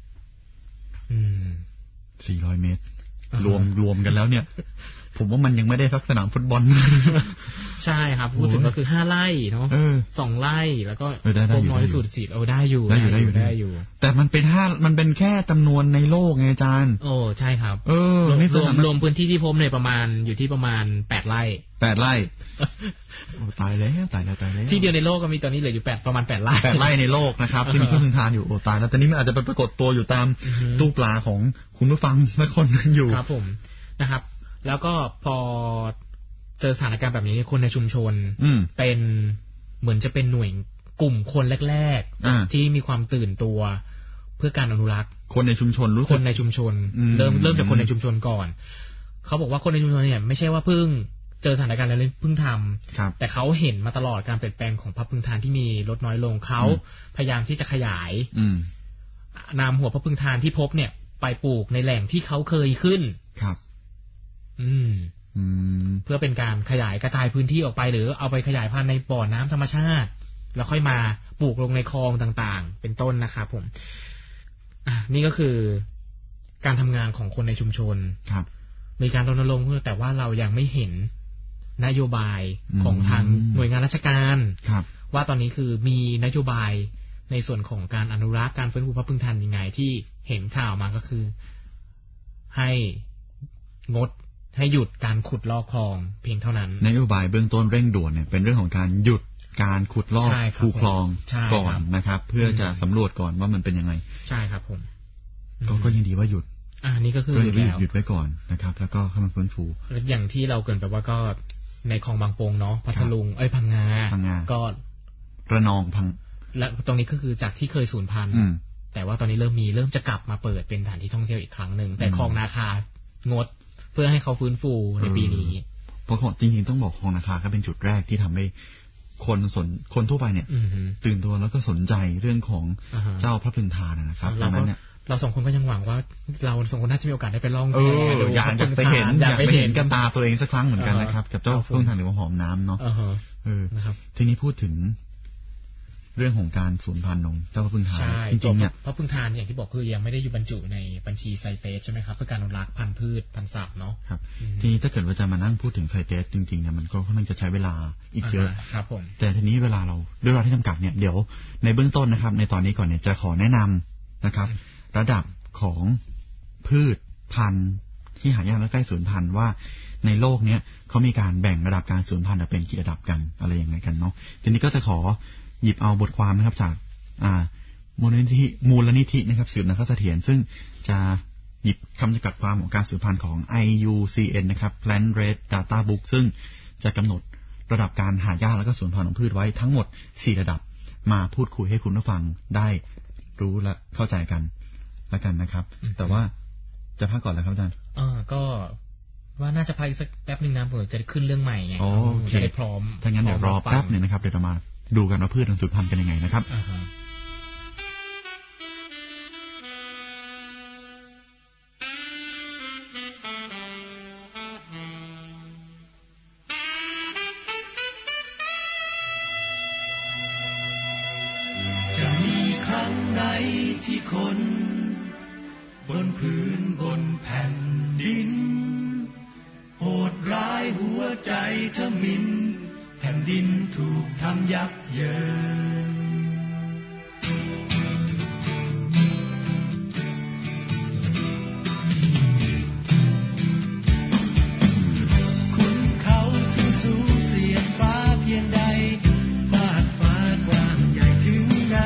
400 เมตรรวมกันแล้วเนี่ยผมว่ามันยังไม่ได้สักสนามฟุตบอลใช่ครับพูดถึงก็คือ5 ไร่เนาะ2 ไร่แล้วก็พบน้อยที่สุด10ได้อยู่แต่มันเป็นแค่จำนวนในโลกไงอาจารย์ใช่ครับรวมพื้นที่ที่พบในประมาณอยู่ที่ประมาณ8 ไร่ตายแล้วที่เดียวในโลกก็มีตอนนี้เหลืออยู่ประมาณ8 ไร่ 8 ไร่ในโลกนะครับที่มีพระพึงทานอยู่ตายแล้วตอนนี้มันอาจจะไปปรากฏตัวอยู่ตามตู้ปลาของคุณผู้ฟังสักคนนึงอยู่ครับผมนะครับแล้วก็พอเจอสถานการณ์แบบนี้คนในชุมชนเป็นเหมือนจะเป็นหน่วยกลุ่มคนแรกๆที่มีความตื่นตัวเพื่อการอนุรักษ์คนในชุมชนคนในชุมชนเริ่มจากคนในชุมชนก่อนเขาบอกว่าคนในชุมชนเนี่ยไม่ใช่ว่าเพิ่งเจอสถานการณ์แล้วเพิ่งทำแต่เขาเห็นมาตลอดการเปลี่ยนแปลงของพระพึงทานที่มีลดน้อยลงเขาพยายามที่จะขยายนำหัวพระพึงทานที่พบเนี่ยไปปลูกในแหล่งที่เขาเคยขึ้นครับเพื่อเป็นการขยายกระจายพื้นที่ออกไปหรือเอาไปขยายพันธุ์ในบ่อน้ำธรรมชาติแล้วค่อยมาปลูกลงในคลองต่างๆเป็นต้นนะครับผมนี่ก็คือการทำงานของคนในชุมชนครับมีการรณรงค์แต่ว่าเรายังไม่เห็นนโยบายของทางหน่วยงานราชการว่าตอนนี้คือมีนโยบายในส่วนของการอนุรักษ์การฟื้นฟูพระพึงทานยังไงที่เห็นข่าวมาก็คือให้งดให้หยุดการขุดลอกคลองเพียงเท่านั้นนโยบายเบื้องต้นเร่งด่วนเนี่ยเป็นเรื่องของการหยุดการขุดลอกคูคลองก่อนนะครับเพื่อจะสำรวจก่อนว่ามันเป็นยังไงใช่ครับผมก็ยังดีว่าหยุดนี่ก็คือหยุดไว้ก่อนนะครับแล้วก็เข้ามาฟื้นฟูอย่างที่เราเกินไปว่าก็ในคลองบางโปงเนาะพัทลุงพังงาก็ระนองพังและตรงนี้ก็คือจากที่เคยสูญพันธุ์แต่ว่าตอนนี้เริ่มจะกลับมาเปิดเป็นสถานที่ท่องเที่ยวอีกครั้งหนึ่งแต่คลองนาคางดเพื่อให้เขาฟื้นฟูในปีนี้เพราะจริงๆต้องบอกคลองนาคาก็เป็นจุดแรกที่ทำให้คนทั่วไปเนี่ยตื่นตัวแล้วก็สนใจเรื่องของเจ้าพระพึงทานนะครับดังนั้นเนี่ยเรา2 คนก็ยังหวังว่าเรา2 คนน่าจะมีโอกาสได้ไปล่องแพดูอยากไปเห็นกับตาตัวเองสักครั้งเหมือนกันนะครับกับเจ้าพระพึงทานหรือว่าหอมน้ำเนาะนะครับทีนี้พูดถึงเรื่องของการสูญพันธุ์ของเจ้าพระพึงทานจริงๆเนี่ยพระพึงทานอย่างที่บอกคือยังไม่ได้อยู่บรรจุในบัญชีไซเตสใช่ไหมครับเพื่อการอนุรักษ์พันธุ์พืชพันธุ์สัตว์เนาะครับทีนี้ถ้าเกิดว่าจะมานั่งพูดถึงไซเตสจริงๆเนี่ยมันก็ค่อนข้างจะใช้เวลาอีกเยอะครับผมแต่ทีนี้เวลาเราด้วยเวลาที่จำกัดเนี่ยเดี๋ยวในเบื้องต้นนะครับในตอนนี้ก่อนเนี่ยจะขอแนะนำนะครับระดับของพืชพันธุ์ที่หายากและใกล้สูญพันธุ์ว่าในโลกเนี้ยเขามีการแบ่งระดับการสูญพันธุ์เป็นกี่ระดับกันอะไรยังไงกันเนาะทีนี้ก็จะขอหยิบเอาบทความนะครับจากมูลนิธินะครับสืบนาคเสถียรซึ่งจะหยิบคำจำกัดความของการสูญพันธุ์ของ IUCN นะครับ Plant Rate Data Book ซึ่งจะกำหนดระดับการหายากและก็สูญพันธุ์ของพืชไว้ทั้งหมด4ระดับมาพูดคุยให้คุณผู้ฟังได้รู้และเข้าใจกันแล้วกันนะครับแต่ว่าจะพักก่อนแล้วครับอาจารย์ก็ว่าน่าจะพักอีกสักแป๊บนึงนะเผื่อจะขึ้นเรื่องใหม่ไงจะได้พร้อมถ้างั้นเดี๋ยวรอแป๊บนึงนะครับเดี๋ยวเรามาดูกันว่าพืชมันสูญพันธุ์กันยังไงนะครับจะมีครั้งไหนที่คนบนพื้นบนแผ่นดินโหดร้ายหัวใจทมิฬแผ่นดินถูกทำยับเยินขุนเขาถึงสูงเสียดฟ้าเพียงใดฟากฟ้ากว้างใหญ่ถึงไหน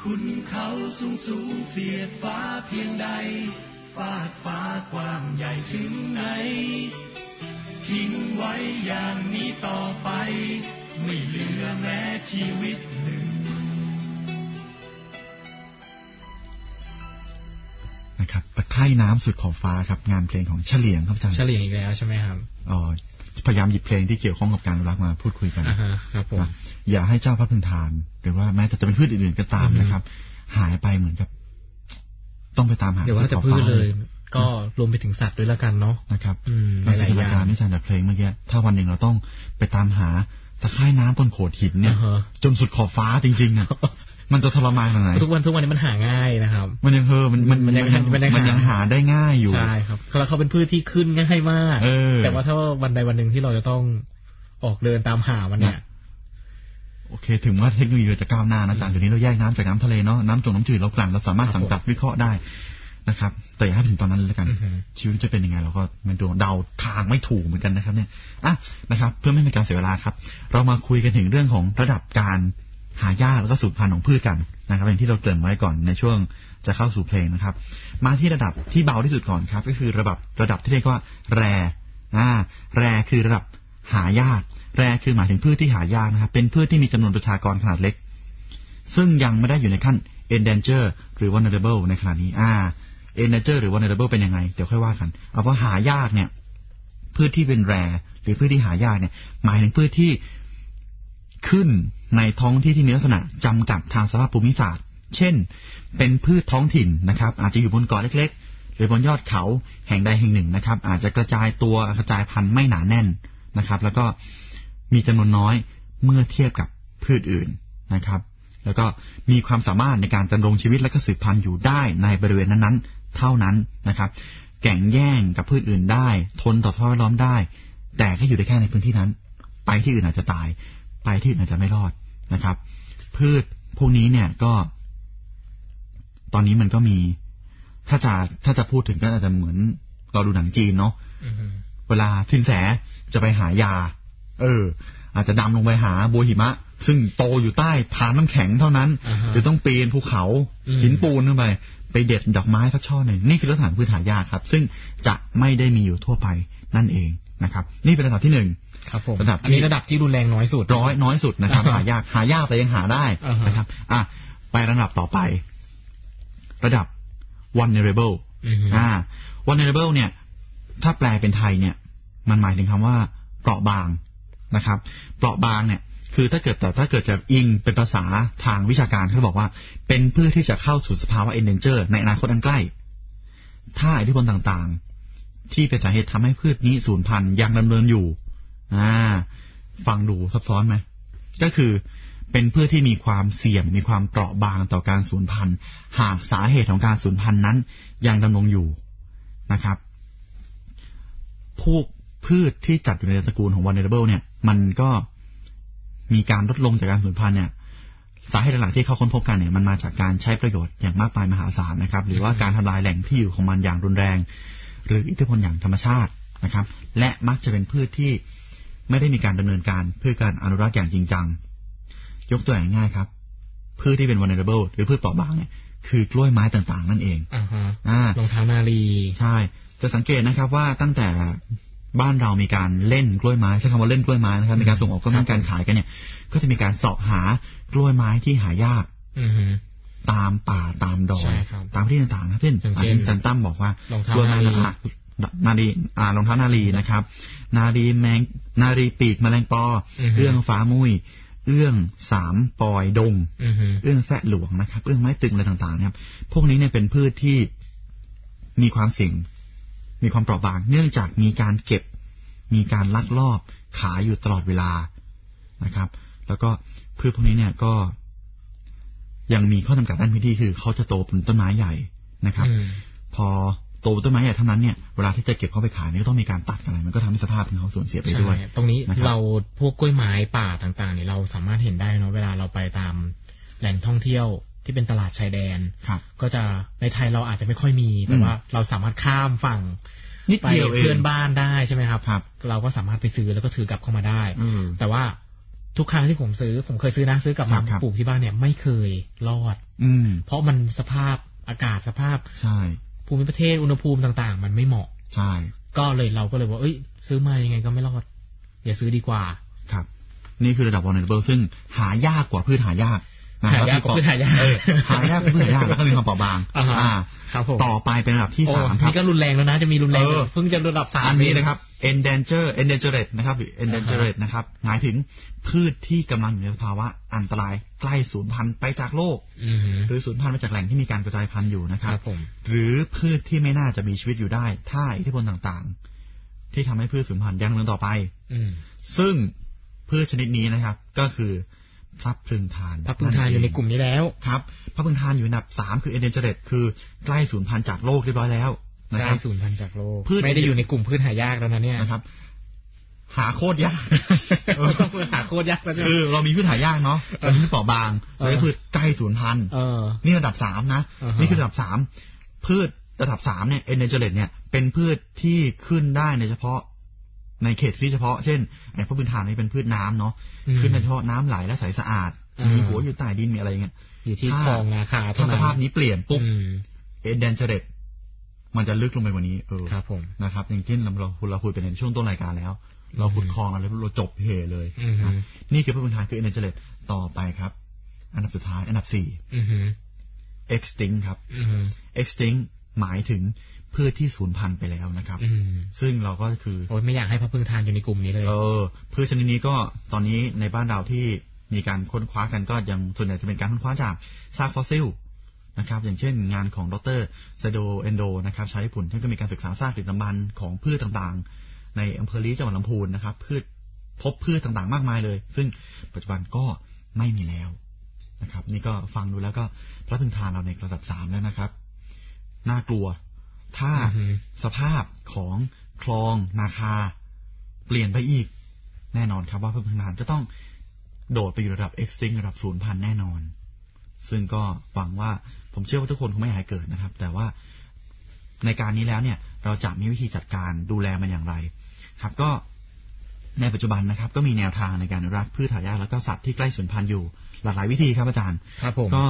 คุณเขาสูงสูงเสียดฟ้าเพียงใดฟากฟ้ากว้างใหญ่ถึงไหนทิ้งไว้อย่างนี้ต่อไปไม่เหลือแม้ชีวิตหนึ่งนะครับตะไคร่น้ำสุดขอบฟ้าครับงานเพลงของเฉลียงครับอาจารย์เฉลียงอีกแล้วใช่ไหมครับพยายามหยิบเพลงที่เกี่ยวข้องกับการอนุรักษ์มาพูดคุยกันครับผมอย่าให้เจ้าพระพึงทานหรือว่าแม้แต่จะเป็นพืชอื่นๆก็ตามนะครับหายไปเหมือนกับต้องไปตามหาเดี๋ยวว่าจะพืชเลยก็รวมไปถึงสัตว์ด้วยแล้วกันเนาะนะครับในจินตนาการที่อาจารย์จากเพลงเมื่อกี้ถ้าวันหนึ่งเราต้องไปตามหาตะไคร่น้ำบนโขดหินเนี่ยจนสุดขอบฟ้าจริงๆอ่ะมันจะทรมานขนาดไหนทุกวันนี้มันหาง่ายนะครับมันยังมันยังหาได้ง่ายอยู่ใช่ครับแล้วเขาเป็นพืชที่ขึ้นง่ายมากแต่ว่าถ้าวันใดวันหนึ่งที่เราจะต้องออกเดินตามหามันเนี่ยโอเคถึงว่าเทคโนโลยีจะก้าวหน้านะอาจารย์เดี๋ยวนี้เราแยกน้ำจากน้ำทะเลเนาะน้ำจงน้ำจืดเรากลั่นเราสามารถสังกัดวิเคราะห์ได้นะครับแต่อย่าให้ถึงตอนนั้นเลยกันชีวิตจะเป็นยังไงเราก็มันเดาทางไม่ถูกเหมือนกันนะครับเนี่ยนะครับเพื่อไม่เป็นการเสียเวลาครับเรามาคุยกันถึงเรื่องของระดับการหายากแล้วก็สูญพันธุ์ของพืชกันนะครับอย่างที่เราเกริ่นไว้ก่อนในช่วงจะเข้าสู่เพลงนะครับมาที่ระดับที่เบาที่สุดก่อนครับก็คือระดับที่เรียกว่าแรคือระดับหายากแรคือหมายถึงพืชที่หายากนะครับเป็นพืชที่มีจำนวนประชากรขนาดเล็กซึ่งยังไม่ได้อยู่ในขั้น endanger หรือ vulnerable ในขณะนี้endanger หรือ vulnerable เป็นยังไงเดี๋ยวค่อยว่ากันเอาว่าหายากเนี่ยพืชที่เป็นแรหรือพืชที่หายากเนี่ยหมายถึงพืชที่ขึ้นในท้องที่ที่มีลักษณะจำกัดทางสภาพภูมิศาสตร์เช่นเป็นพืชท้องถิ่นนะครับอาจจะอยู่บนเกาะเล็กๆหรือบนยอดเขาแห่งใดแห่งหนึ่งนะครับอาจจะกระจายพันธุ์ไม่หนาแน่นนะครับแล้วก็มีจำนวนน้อยเมื่อเทียบกับพืชอื่นนะครับแล้วก็มีความสามารถในการดำรงชีวิตและก็สืบพันธุ์อยู่ได้ในบริเวณนั้นๆเท่านั้นนะครับแข่งแย่งกับพืชอื่นได้ทนต่อสภาพแวดล้อมได้แต่ก็อยู่ได้แค่ในพื้นที่นั้นไปที่อื่นอาจจะตายไปที่อื่นอาจจะไม่รอดนะครับพืชพวกนี้เนี่ยก็ตอนนี้มันก็มีถ้าจะพูดถึงก็อาจจะเหมือนเราดูหนังจีนเนาะเวลาสินแสจะไปหายาอาจจะดำลงไปหาบัวหิมะซึ่งโตอยู่ใต้ฐานน้ำแข็งเท่านั้นหรือต้องปีนภูเขาหินปูนขึ้นไปเด็ดดอกไม้สักช่อหนึ่งนี่คือลักษณะพืชหายากครับซึ่งจะไม่ได้มีอยู่ทั่วไปนั่นเองนะครับนี่เป็นระดับที่หนึ่งระดับนี้ระดับที่รุนแรงน้อยสุดน้อยสุดนะครับหายากแต่ยังหาได้นะครับไประดับต่อไประดับ vulnerable vulnerable เนี่ยถ้าแปลเป็นไทยเนี่ยมันหมายถึงคำว่าเปราะบางนะครับเปราะบางเนี่ยคือถ้าเกิดจะอิงเป็นภาษาทางวิชาการเขาบอกว่าเป็นพืชที่จะเข้าสู่สภาวะ endanger ในอนาคตอันใกล้ถ้าอิทธิพลต่างๆที่เป็นสาเหตุทำให้พืชนี้สูญพันธุ์ยังดำเนินอยู่ฟังดูซับซ้อนไหมก็คือเป็นพืชที่มีความเสี่ยงมีความเปราะบางต่อการสูญพันธุ์หากสาเหตุของการสูญพันธุ์นั้นยังดำรงอยู่นะครับพวกพืชที่จัดอยู่ในตระกูลของ vulnerable เนี่ยมันก็มีการลดลงจากการสูญพันธุ์เนี่ยสาเหตุหลักที่เขาค้นพบกันเนี่ยมันมาจากการใช้ประโยชน์อย่างมากมายมหาศาลนะครับหรือว่าการทำลายแหล่งที่อยู่ของมันอย่างรุนแรงหรืออิทธิพลอย่างธรรมชาตินะครับและมักจะเป็นพืชที่ไม่ได้มีการดำเนินการเพื่อการอนุรักษ์อย่างจริงจังยกตัวอย่างง่ายครับพืชที่เป็น vulnerable หรือพืชเปราะบางเนี่ยคือกล้วยไม้ต่างๆนั่นเองรองเท้านาลีใช่จะสังเกตนะครับว่าตั้งแต่บ้านเรามีการเล่นกล้วยไม้ใช้คำว่าเล่นกล้วยไม้นะครับมีการส่งออกก็มีการขายกันเนี่ยก็จะมีการเสาะหากล้วยไม้ที่หายากตามป่าตามดอยตามที่ต่างๆนะเช่นอาจารย์ตั้มบอกว่ากล้วยไม้นาลีรองเท้านาลีนะครับนาลีปีกแมลงปอเอื้องฟ้ามุ้ยเอื้องสามปอยดงเอื้องแสะหลวงนะครับเอื้องไม้ตึงอะไรต่างๆนะครับพวกนี้เนี่ยเป็นพืชที่มีความเสี่ยงมีความเปราะบางเนื่องจากมีการเก็บมีการลักลอบขายอยู่ตลอดเวลานะครับแล้วก็พืชพวกนี้เนี่ยก็ยังมีข้อจำกัดด้านพื้นที่คือเขาจะโตเป็นต้นไม้ใหญ่นะครับพอโตต้นไม้ใหญ่เท่านั้นเนี่ยเวลาที่จะเก็บเข้าไปขายเนี่ยก็ต้องมีการตัดอะไรมันก็ทำให้สภาพของเขาสูญเสียไปด้วยตรงนี้เราพวกกล้วยไม้ป่าต่างๆเนี่ยเราสามารถเห็นได้เนาะเวลาเราไปตามแหล่งท่องเที่ยวที่เป็นตลาดชายแดนก็จะในไทยเราอาจจะไม่ค่อยมีแต่ว่าเราสามารถข้ามฝั่งไปเพื่อนบ้านได้ใช่ไหมครับเราก็สามารถไปซื้อแล้วก็ถือกลับเข้ามาได้แต่ว่าทุกครั้งที่ผมเคยซื้อนะซื้อกลับมาปลูกที่บ้านเนี่ยไม่เคยรอดเพราะมันสภาพอากาศสภาพใช่ภูมิประเทศอุณหภูมิต่างๆมันไม่เหมาะใช่เราก็เลยว่าซื้อมายังไงก็ไม่รอดอย่าซื้อดีกว่าครับนี่คือระดับ vulnerable ซึ่งหายากกว่าพืชหายากหายากกว่าพืชหายากหายากกว่าพืชหายากแล้วก็มีความเปราะบางต่อไปเป็นระดับที่3ครับนี่ก็รุนแรงแล้วนะจะมีรุนแรงเพิ่งจะระดับ3 อันนี้นะครับ endangered นะครับ endangered นะครับหมายถึงพืชที่กำลังอยู่ในภาวะอันตรายใกล้สูญพันธุ์ไปจากโลกหรือสูญพันธุ์ไปจากแหล่งที่มีการกระจายพันธุ์อยู่นะครับหรือพืชที่ไม่น่าจะมีชีวิตอยู่ได้ถ้าอิทธิพลต่างๆที่ทำให้พืชสูญพันธุ์ยังดำเนินต่อไปซึ่งพืชชนิดนี้นะครับก็คือพลับพลึงทานอยู่ในกลุ่มนี้แล้วครับพลับพลึงทานอยู่อันดับ3คือ endangered คือใกล้สูญพันธุ์จากโลกเรียบร้อยแล้วใกล้สูญพันธุ์จากโลกไม่ได้อยู่ในกลุ่มพืชหายากแล้วนะเนี่ยนะครับหาโคตรยากต้องหาโคตรยากแล้วคือเรามีพืชหายากเนาะเรามีพืชเปราะบางแล้วก็พืชใกล้สูญพันธุ์นี่ระดับ3นะนี่คือระดับ3พืชระดับ3เนี่ย endangered เนี่ยเป็นพืชที่ขึ้นได้ในเฉพาะในเขตที่เฉพาะเช่นไอ้พวกพื้นฐานนี่เป็นพืชน้ำเนาะขึ้นในเฉพาะน้ำไหลและใสสะอาดมีหัวอยู่ใต้ดินมีอะไรเงี้ยอยู่ที่คลองนาคาถ้าสภาพนี้เปลี่ยนปุ๊บ endangered มันจะลึกลงไปกว่านี้ครับผมนะครับอย่างเช่นเราคุยไปในช่วงต้นรายการแล้วเราขุดคลองอะไรเราจบเหเลยนี่คือพวกพื้นฐานคือ endangered ต่อไปครับอันดับสุดท้ายอันดับ4 extinct ครับ extinct หมายถึงพืชที่สูญพันธุ์ไปแล้วนะครับซึ่งเราก็คือไม่อยากให้พระพึ่งทานอยู่ในกลุ่มนี้เลยพืชชนิดนี้ก็ตอนนี้ในบ้านเราที่มีการค้นคว้ากันก็ยังส่วนใหญ่จะเป็นการค้นคว้าจากซากฟอสซิลนะครับอย่างเช่นงานของดร.เซโดเอนโดนะครับชาวญี่ปุ่นท่านก็มีการศึกษาซากดึกดำบรรพ์ของพืชต่างๆในอำเภอลีจังหวัดลำพูนนะครับพบพืชต่างๆมากมายเลยซึ่งปัจจุบันก็ไม่มีแล้วนะครับนี่ก็ฟังดูแล้วก็พระพึ่งทานเราในระดับ3แล้วนะครับน่ากลัวถ้าสภาพของคลองนาคาเปลี่ยนไปอีกแน่นอนครับว่าพระพึ่งทานจะต้องโดดไปอยู่ระดับ extinct ระดับสูญพันธุ์แน่นอนซึ่งก็หวังว่าผมเชื่อว่าทุกคนคงไม่หายเกิดนะครับแต่ว่าในการนี้แล้วเนี่ยเราจะมีวิธีจัดการดูแลมันอย่างไรครับก็ในปัจจุบันนะครับก็มีแนวทางในการอนุรักษ์พืชหายากแล้วก็สัตว์ที่ใกล้สูญพันธุ์อยู่หลากหลายวิธีครับอาจารย์ก็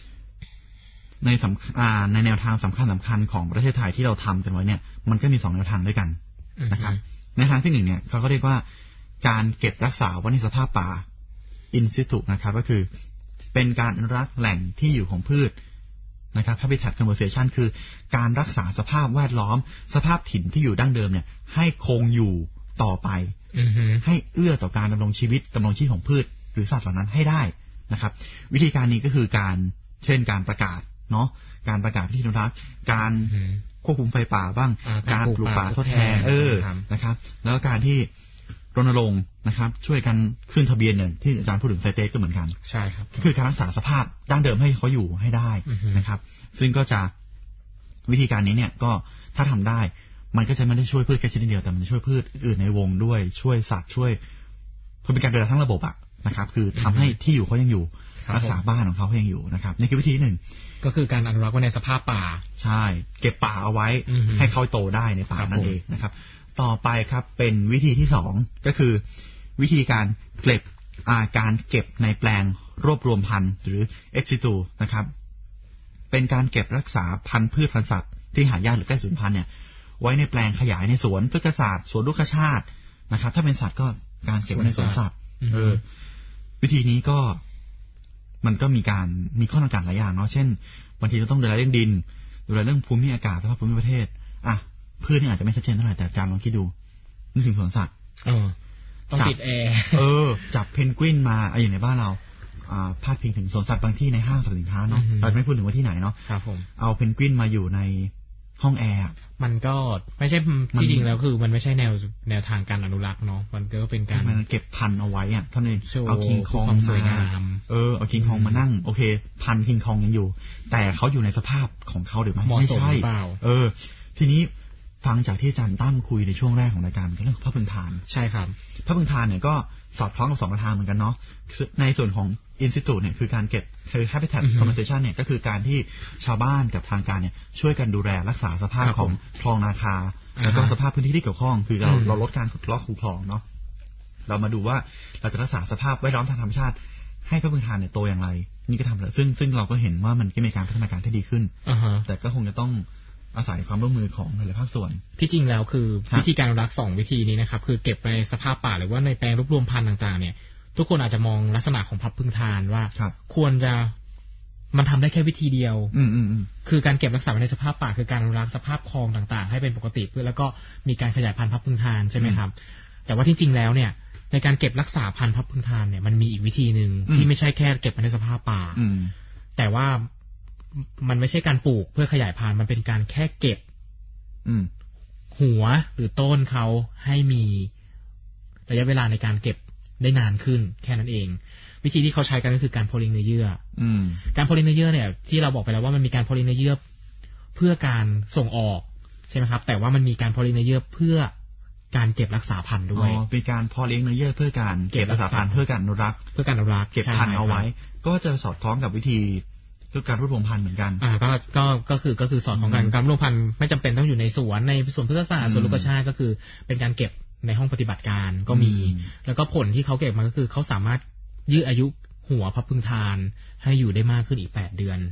ในแนวทางสำคัญของประเทศไทยที่เราทำกันไว้เนี่ยมันก็มี2แนวทางด้วยกันนะครับในทางที่1เนี่ยเขาก็เรียกว่าการเก็บรักษาไว้ในสภาพป่า in situ นะครับก็คือเป็นการอนุรักษ์แหล่งที่อยู่ของพืชนะครับ habitat conservation คือการรักษาสภาพแวดล้อมสภาพถิ่นที่อยู่ดั้งเดิมเนี่ยให้คงอยู่ต่อไปให้เอื้อต่อการดำรงชีวิตของพืชหรือสัตว์เหล่านั้นให้ได้นะครับวิธีการนี้ก็คือการเช่นการประกาศเนาะการประกาศที่อนุรักษ์การควบคุมไฟป่าบ้างการปลูกป่าทดแทนนะครับแล้วการที่รณรงค์นะครับช่วยกันขึ้นทะเบียนอย่างที่อาจารย์พูดถึงไซเตสก็เหมือนกันใช่ครับก็คือการรักษาสภาพดั้งเดิมให้เขาอยู่ให้ได้นะครับซึ่งก็จะวิธีการนี้เนี่ยก็ถ้าทำได้มันก็จะไม่ได้ช่วยพืชแค่ชนิดเดียวแต่มันช่วยพืชอื่นในวงด้วยช่วยสัตว์ช่วยเป็นการดูแลทั้งระบบอะนะครับคือทำให้ที่อยู่เขายังอยู่รักษาบ้านของเขายังอยู่นะครับนี่คือวิธีหนึ่งก็คือการอนุรักษ์ไว้ในสภาพป่าใช่เก็บป่าเอาไว้ให้เขาโตได้ในป่านั่นเองนะครับต่อไปครับเป็นวิธีที่2ก็คือวิธีการเก็บในแปลงรวบรวมพันธุ์หรือ ex situ นะครับเป็นการเก็บรักษาพันธุ์พืชพันธุ์สัตว์ที่หายากหรือใกล้สูญพันธุ์เนี่ยไว้ในแปลงขยายในสวนพฤกษศาสตร์สวนรุกขชาตินะครับถ้าเป็นสัตว์ก็การเก็บไว้ในสวนสัตว์วิธีนี้ก็มันก็มีข้อจำกัดหลายอย่างเนาะเช่นบางทีเราต้องดูแลเรื่องดินดูแลเรื่องภูมิอากาศสภาพภูมิประเทศพืชนี่อาจจะไม่ชัดเจนเท่าไหร่แต่อาจารย์ลองคิดดูนึกถึงสวนสัตว์ต้องติดแอร์จับเพนกวินมาอย่างในบ้านเราพาดพิงถึงสวนสัตว์บางที่ในห้างสรรพสินค้าเนาะเราไม่พูดถึงว่าที่ไหนเนาะครับผมเอาเพนกวินมาอยู่ในห้องแอร์มันก็ไม่ใช่ที่จริงแล้วคือมันไม่ใช่แนวทางการอนุรักษ์เนาะมันก็เป็นการเก็บพันธุ์เอาไว้เท่านั้นเอาคิงคองสวยงามเอาคิงคองมานั่งโอเคพันธุ์คิงคองยังอยู่แต่เขาอยู่ในสภาพของเขาหรือไม่ใช่ทีนี้ฟังจากที่อาจารย์ตั้มคุยในช่วงแรกของรายการเรื่องพระพึ่งทานใช่ครับพระพึ่งทานเนี่ยก็สอดคล้องกับ2 ทางเหมือนกันเนาะในส่วนของ in situ เนี่ยคือการเก็บคือ habitat conservation เนี่ยก็คือการที่ชาวบ้านกับทางการเนี่ยช่วยกันดูแลรักษาสภาพของคลองนาคาแล้วก็สภาพพื้นที่ที่เกี่ยวข้องคือเราลดการขุดลอกคูคลองเนาะเรามาดูว่าเราจะรักษาสภาพแวดล้อมทางธรรมชาติให้พระพึงทานเนี่ยโตอย่างไรนี่ก็ทำแล้วซึ่งเราก็เห็นว่ามันก็มีการพัฒนาการที่ดีขึ้นแต่ก็คงจะต้องอาศัยความร่วมมือของหลายภาคส่วนที่จริงแล้วคือวิธีการอนุรักษ์2วิธีนี้นะครับคือเก็บในสภาพป่าหรือว่าในแปลงรวบรวมพันธุ์ต่างๆเนี่ยทุกคนอาจจะมองลักษณะของพับพึงทานว่าควรจะมันทำได้แค่วิธีเดียวคือการเก็บรักษาในสภาพป่าคือการอนุรักษ์สภาพคลองต่างๆให้เป็นปกติเพื่อแล้วก็มีการขยายพันธุ์พับพึงทานใช่ไหมครับแต่ว่าที่จริงแล้วเนี่ยในการเก็บรักษาพันธุ์พับพึงทานเนี่ยมันมีอีกวิธีหนึ่งที่ไม่ใช่แค่เก็บในสภาพป่าแต่ว่ามันไม่ใช่การปลูกเพื่อขยายพันธุ์มันเป็นการแค่เก็บหัวหรือต้นเขาให้มีระยะเวลาในการเก็บได้นานขึ้นแค่นั้นเองวิธีที่เขาใช้กันก็คือการโพลิงเนื้อเยื่อการโพลิงเนื้อเยื่อเนี่ยที่เราบอกไปแล้วว่ามันมีการโพลิงเนื้อเยื่อเพื่อการส่งออกใช่ไหมครับแต่ว่ามันมีการโพลิงเนื้อเยื่อเพื่อการเก็บรักษาพันธุ์ด้วยเป็นการเพาะเลี้ยงเนื้อเยื่อเพื่อการเก็บรักษาพันธุ์เพื่อการอนุรักษ์เก็บพันธุ์เอาไว้ก็จะสอดคล้องกับวิธีการรวบรวมพันธุ์เหมือนกันก็คือสอดคล้องกันการรวบรวมพันธุ์ไม่จำเป็นต้องอยู่ในสวนพฤกษศาสตร์สวนลูกชาติก็คือเป็นการเก็บในห้องปฏิบัติการก็มีแล้วก็ผลที่เขาเก็บมาก็คือเขาสามารถยืดอายุหัวพับพึงทานให้อยู่ได้มากขึ้นอีก8 เดือน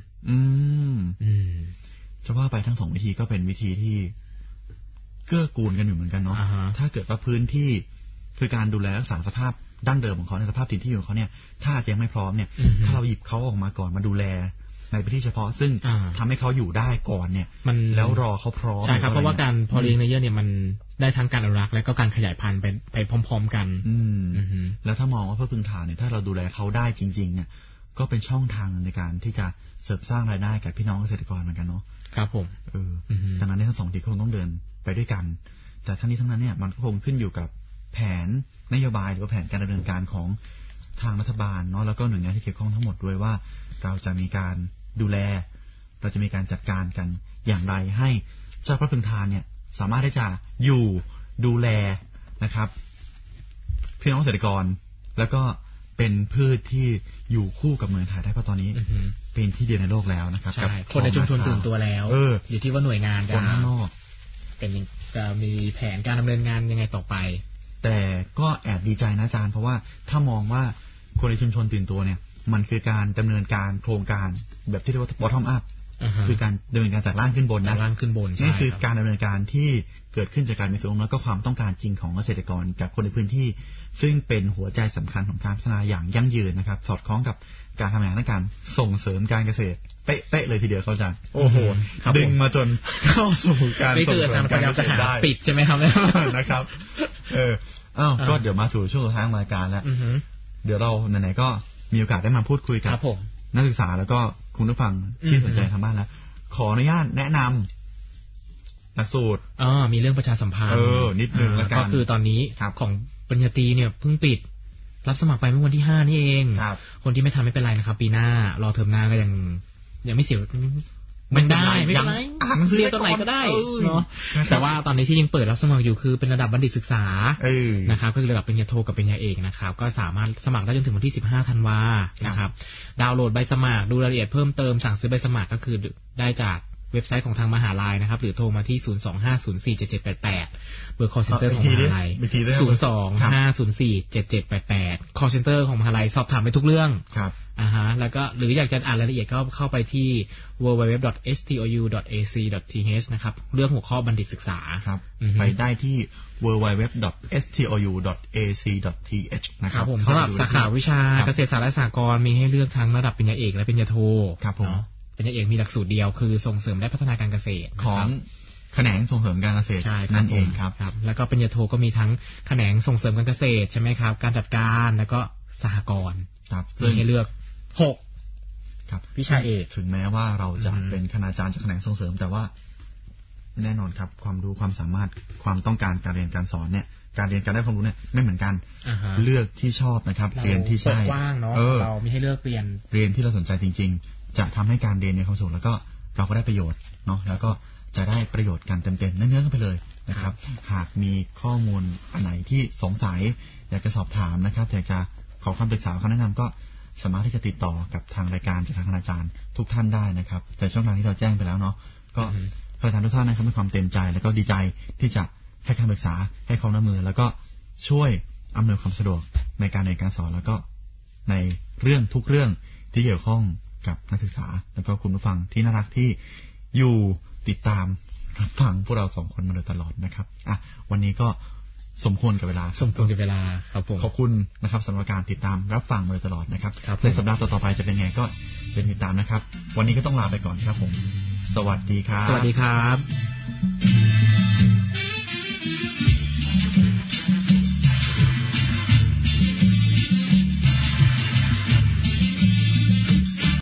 จะว่าไปทั้ง2วิธีก็เป็นวิธีที่เกื้อกูลกันอยู่เหมือนกันเนาะถ้าเกิดว่าพื้นที่คือการดูแลรักษาสภาพดั้งเดิมของเขาในสภาพถิ่นที่อยู่ของเขาเนี่ยถ้ายังไม่พร้อมเนี่ยถ้าเราหยิบเขาออกมาก่อนมาดูแลในพื้นที่เฉพาะซึ่งทำให้เขาอยู่ได้ก่อนเนี่ยแล้วรอเขาพร้อมใช่ครับเพราะว่าการเพาะเลี้ยงเนื้อเยื่อเนี่ยมันได้ทั้งการอนุรักษ์และก็การขยายพันธุ์ไปพร้อมๆกันแล้วถ้ามองว่าพระพึงทานเนี่ยถ้าเราดูแลเขาได้จริงๆเนี่ยก็เป็นช่องทางในการที่จะเสริมสร้างรายได้กับพี่น้องเกษตรกรเหมือนกันเนาะครับผมดังนั้นทั้ง2ทีคงต้องเดินไปด้วยกันแต่ทั้งนี้ทั้งนั้นเนี่ยมันก็คงขึ้นอยู่กับแผนนโยบายหรือว่าแผนการดำเนินการของทางรัฐบาลเนาะแล้วก็หน่วยงานที่เกี่ยวข้องทั้งหมดด้วยว่าเราจะมีการดูแลเราจะมีการจัดการกันอย่างไรให้เจ้าพระพึงทานเนี่ยสามารถที่จะอยู่ดูแลนะครับพี่น้องเกษตรกรแล้วก็เป็นพืชที่อยู่คู่กับเมืองไทยได้เพราะตอนนี้เป็นที่เดียวในโลกแล้วนะครับกับคนในชุมชนตื่นตัวแล้วอยู่ที่ว่าหน่วยงานคนข้างนอกจะมีแผนการดำเนินงานยังไงต่อไปแต่ก็แอบดีใจนะอาจารย์เพราะว่าถ้ามองว่าคนในชุมชนตื่นตัวเนี่ยมันคือการดำเนินการโครงการแบบที่เรียกว่า bottom up คือการดำเนินการจากล่างขึ้นบนนะล่างขึ้นบนนี่คือการดำเนินการที่เกิดขึ้นจากการมีส่วนร่วมและก็ความต้องการจริงของเกษตรกรกับคนในพื้นที่ซึ่งเป็นหัวใจสำคัญของการพัฒนาอย่างยั่งยืนนะครับสอดคล้องกับการทำงานในการส่งเสริมการเกษตรเป๊ะเลยทีเดียวเขาจังโอ้โหดึงมาจนเข้าสู่การส่งเสริมการเกษตรได้ปิดใช่ไหมครับนะครับก็เดี๋ยวมาสู่ช่วงสุดท้ายของรายการแล้วเดี๋ยวเราไหนๆก็มีโอกาสได้มาพูดคุยกับนักศึกษาแล้วก็คุณผู้ฟังที่สนใจทางบ้านแล้วขออนุญาตแนะนำหลักสูตรมีเรื่องประชาสัมพันธ์นิดนึงแล้วกันก็คือตอนนี้ของปริญญาตรีเนี่ยเพิ่งปิดรับสมัครไปเมื่อวันที่5นี่เองคนที่ไม่ทำไม่เป็นไรนะครับปีหน้ารอเทอมหน้าก็ยังไม่เสียมันได้ไม่เป็นไรเรียนตอนไหนก็ได้เนาะแต่ว่าตอนนี้ที่ยังเปิดรับสมัครอยู่คือเป็นระดับบัณฑิตศึกษานะครับก็คือระดับปริญญาโทกับปริญญาเอกนะครับก็สามารถสมัครได้จนถึงวันที่15 ธันวานะครับดาวน์โหลดใบสมัครดูรายละเอียดเพิ่มเติมสั่งซื้อใบสมัครก็คือได้จากเว็บไซต์ของทางมหาลัยนะครับหรือโทรมาที่025047788เบอร์ call center ของมหาลัย025047788 call center ของมหาลัยสอบถามไปทุกเรื่องแล้วก็หรืออยากจะอ่านรายละเอียดก็เข้าไปที่ www.stou.ac.th นะครับเรื่องหัวข้อบัณฑิตศึกษาครับไปได้ที่ www.stou.ac.th นะครับผมสำหรับสาขาวิชาเกษตรศาสตร์และสหกรณ์มีให้เลือกทั้งระดับปริญญาเอกและปริญญาโทครับผมปริญญาเอกมีหลักสูตรเดียวคือส่งเสริมและพัฒนาการเกษตรของแขนงส่งเสริมการเกษตรนั่นเองครับแล้วก็ปริญญาโทก็มีทั้งแขนงส่งเสริมการเกษตรใช่ไหมครับการจัดการแล้วก็สหกรณ์ซึ่งให้เลือก6 ครับวิชาเอกถึงแม้ว่าเราจะเป็นคณาจารย์จากแขนงส่งเสริมแต่ว่าแน่นอนครับความรู้ความสามารถความต้องการการเรียนการสอนเนี่ยการเรียนการได้ความรู้เนี่ยไม่เหมือนกันเลือกที่ชอบนะครับเรียนที่ใช่เรามีให้เลือกเรียนที่เราสนใจจริงๆจะทำให้การเรียนในความสุขแล้วก็เราก็ได้ประโยชน์เนาะแล้วก็จะได้ประโยชน์กันเต็มๆเนื้อๆกันไปเลยนะครับหากมีข้อมูลอันไหนที่สงสัยอยากจะสอบถามนะครับอยากจะขอคำปรึกษาคำแนะนำก็สามารถที่จะติดต่อกับทางรายการจากทางคณาจารย์ทุกท่านได้นะครับแต่ช่องทางที่เราแจ้งไปแล้วเนาะก็คณาจารย์ทุกท่านนะครับมีความเต็มใจแล้วก็ดีใจที่จะให้คำปรึกษาให้ความร่วมมือแล้วก็ช่วยอำนวยความสะดวกในการเรียนการสอนแล้วก็ในเรื่องทุกเรื่องที่เกี่ยวข้องกับนักศึกษาแล้วก็คุณผู้ฟังที่น่ารักที่อยู่ติดตามรับฟังพวกเรา2คนมาโดยตลอดนะครับวันนี้ก็สมควรกับเวลาครับผมขอบคุณนะครับสำหรับการติดตามรับฟังมาโดยตลอดนะครับในสัปดาห์ต่อๆไปจะเป็นไงก็เป็นติดตามนะครับวันนี้ก็ต้องลาไปก่อนครับผมสวัสดีครับสวัสดีครับ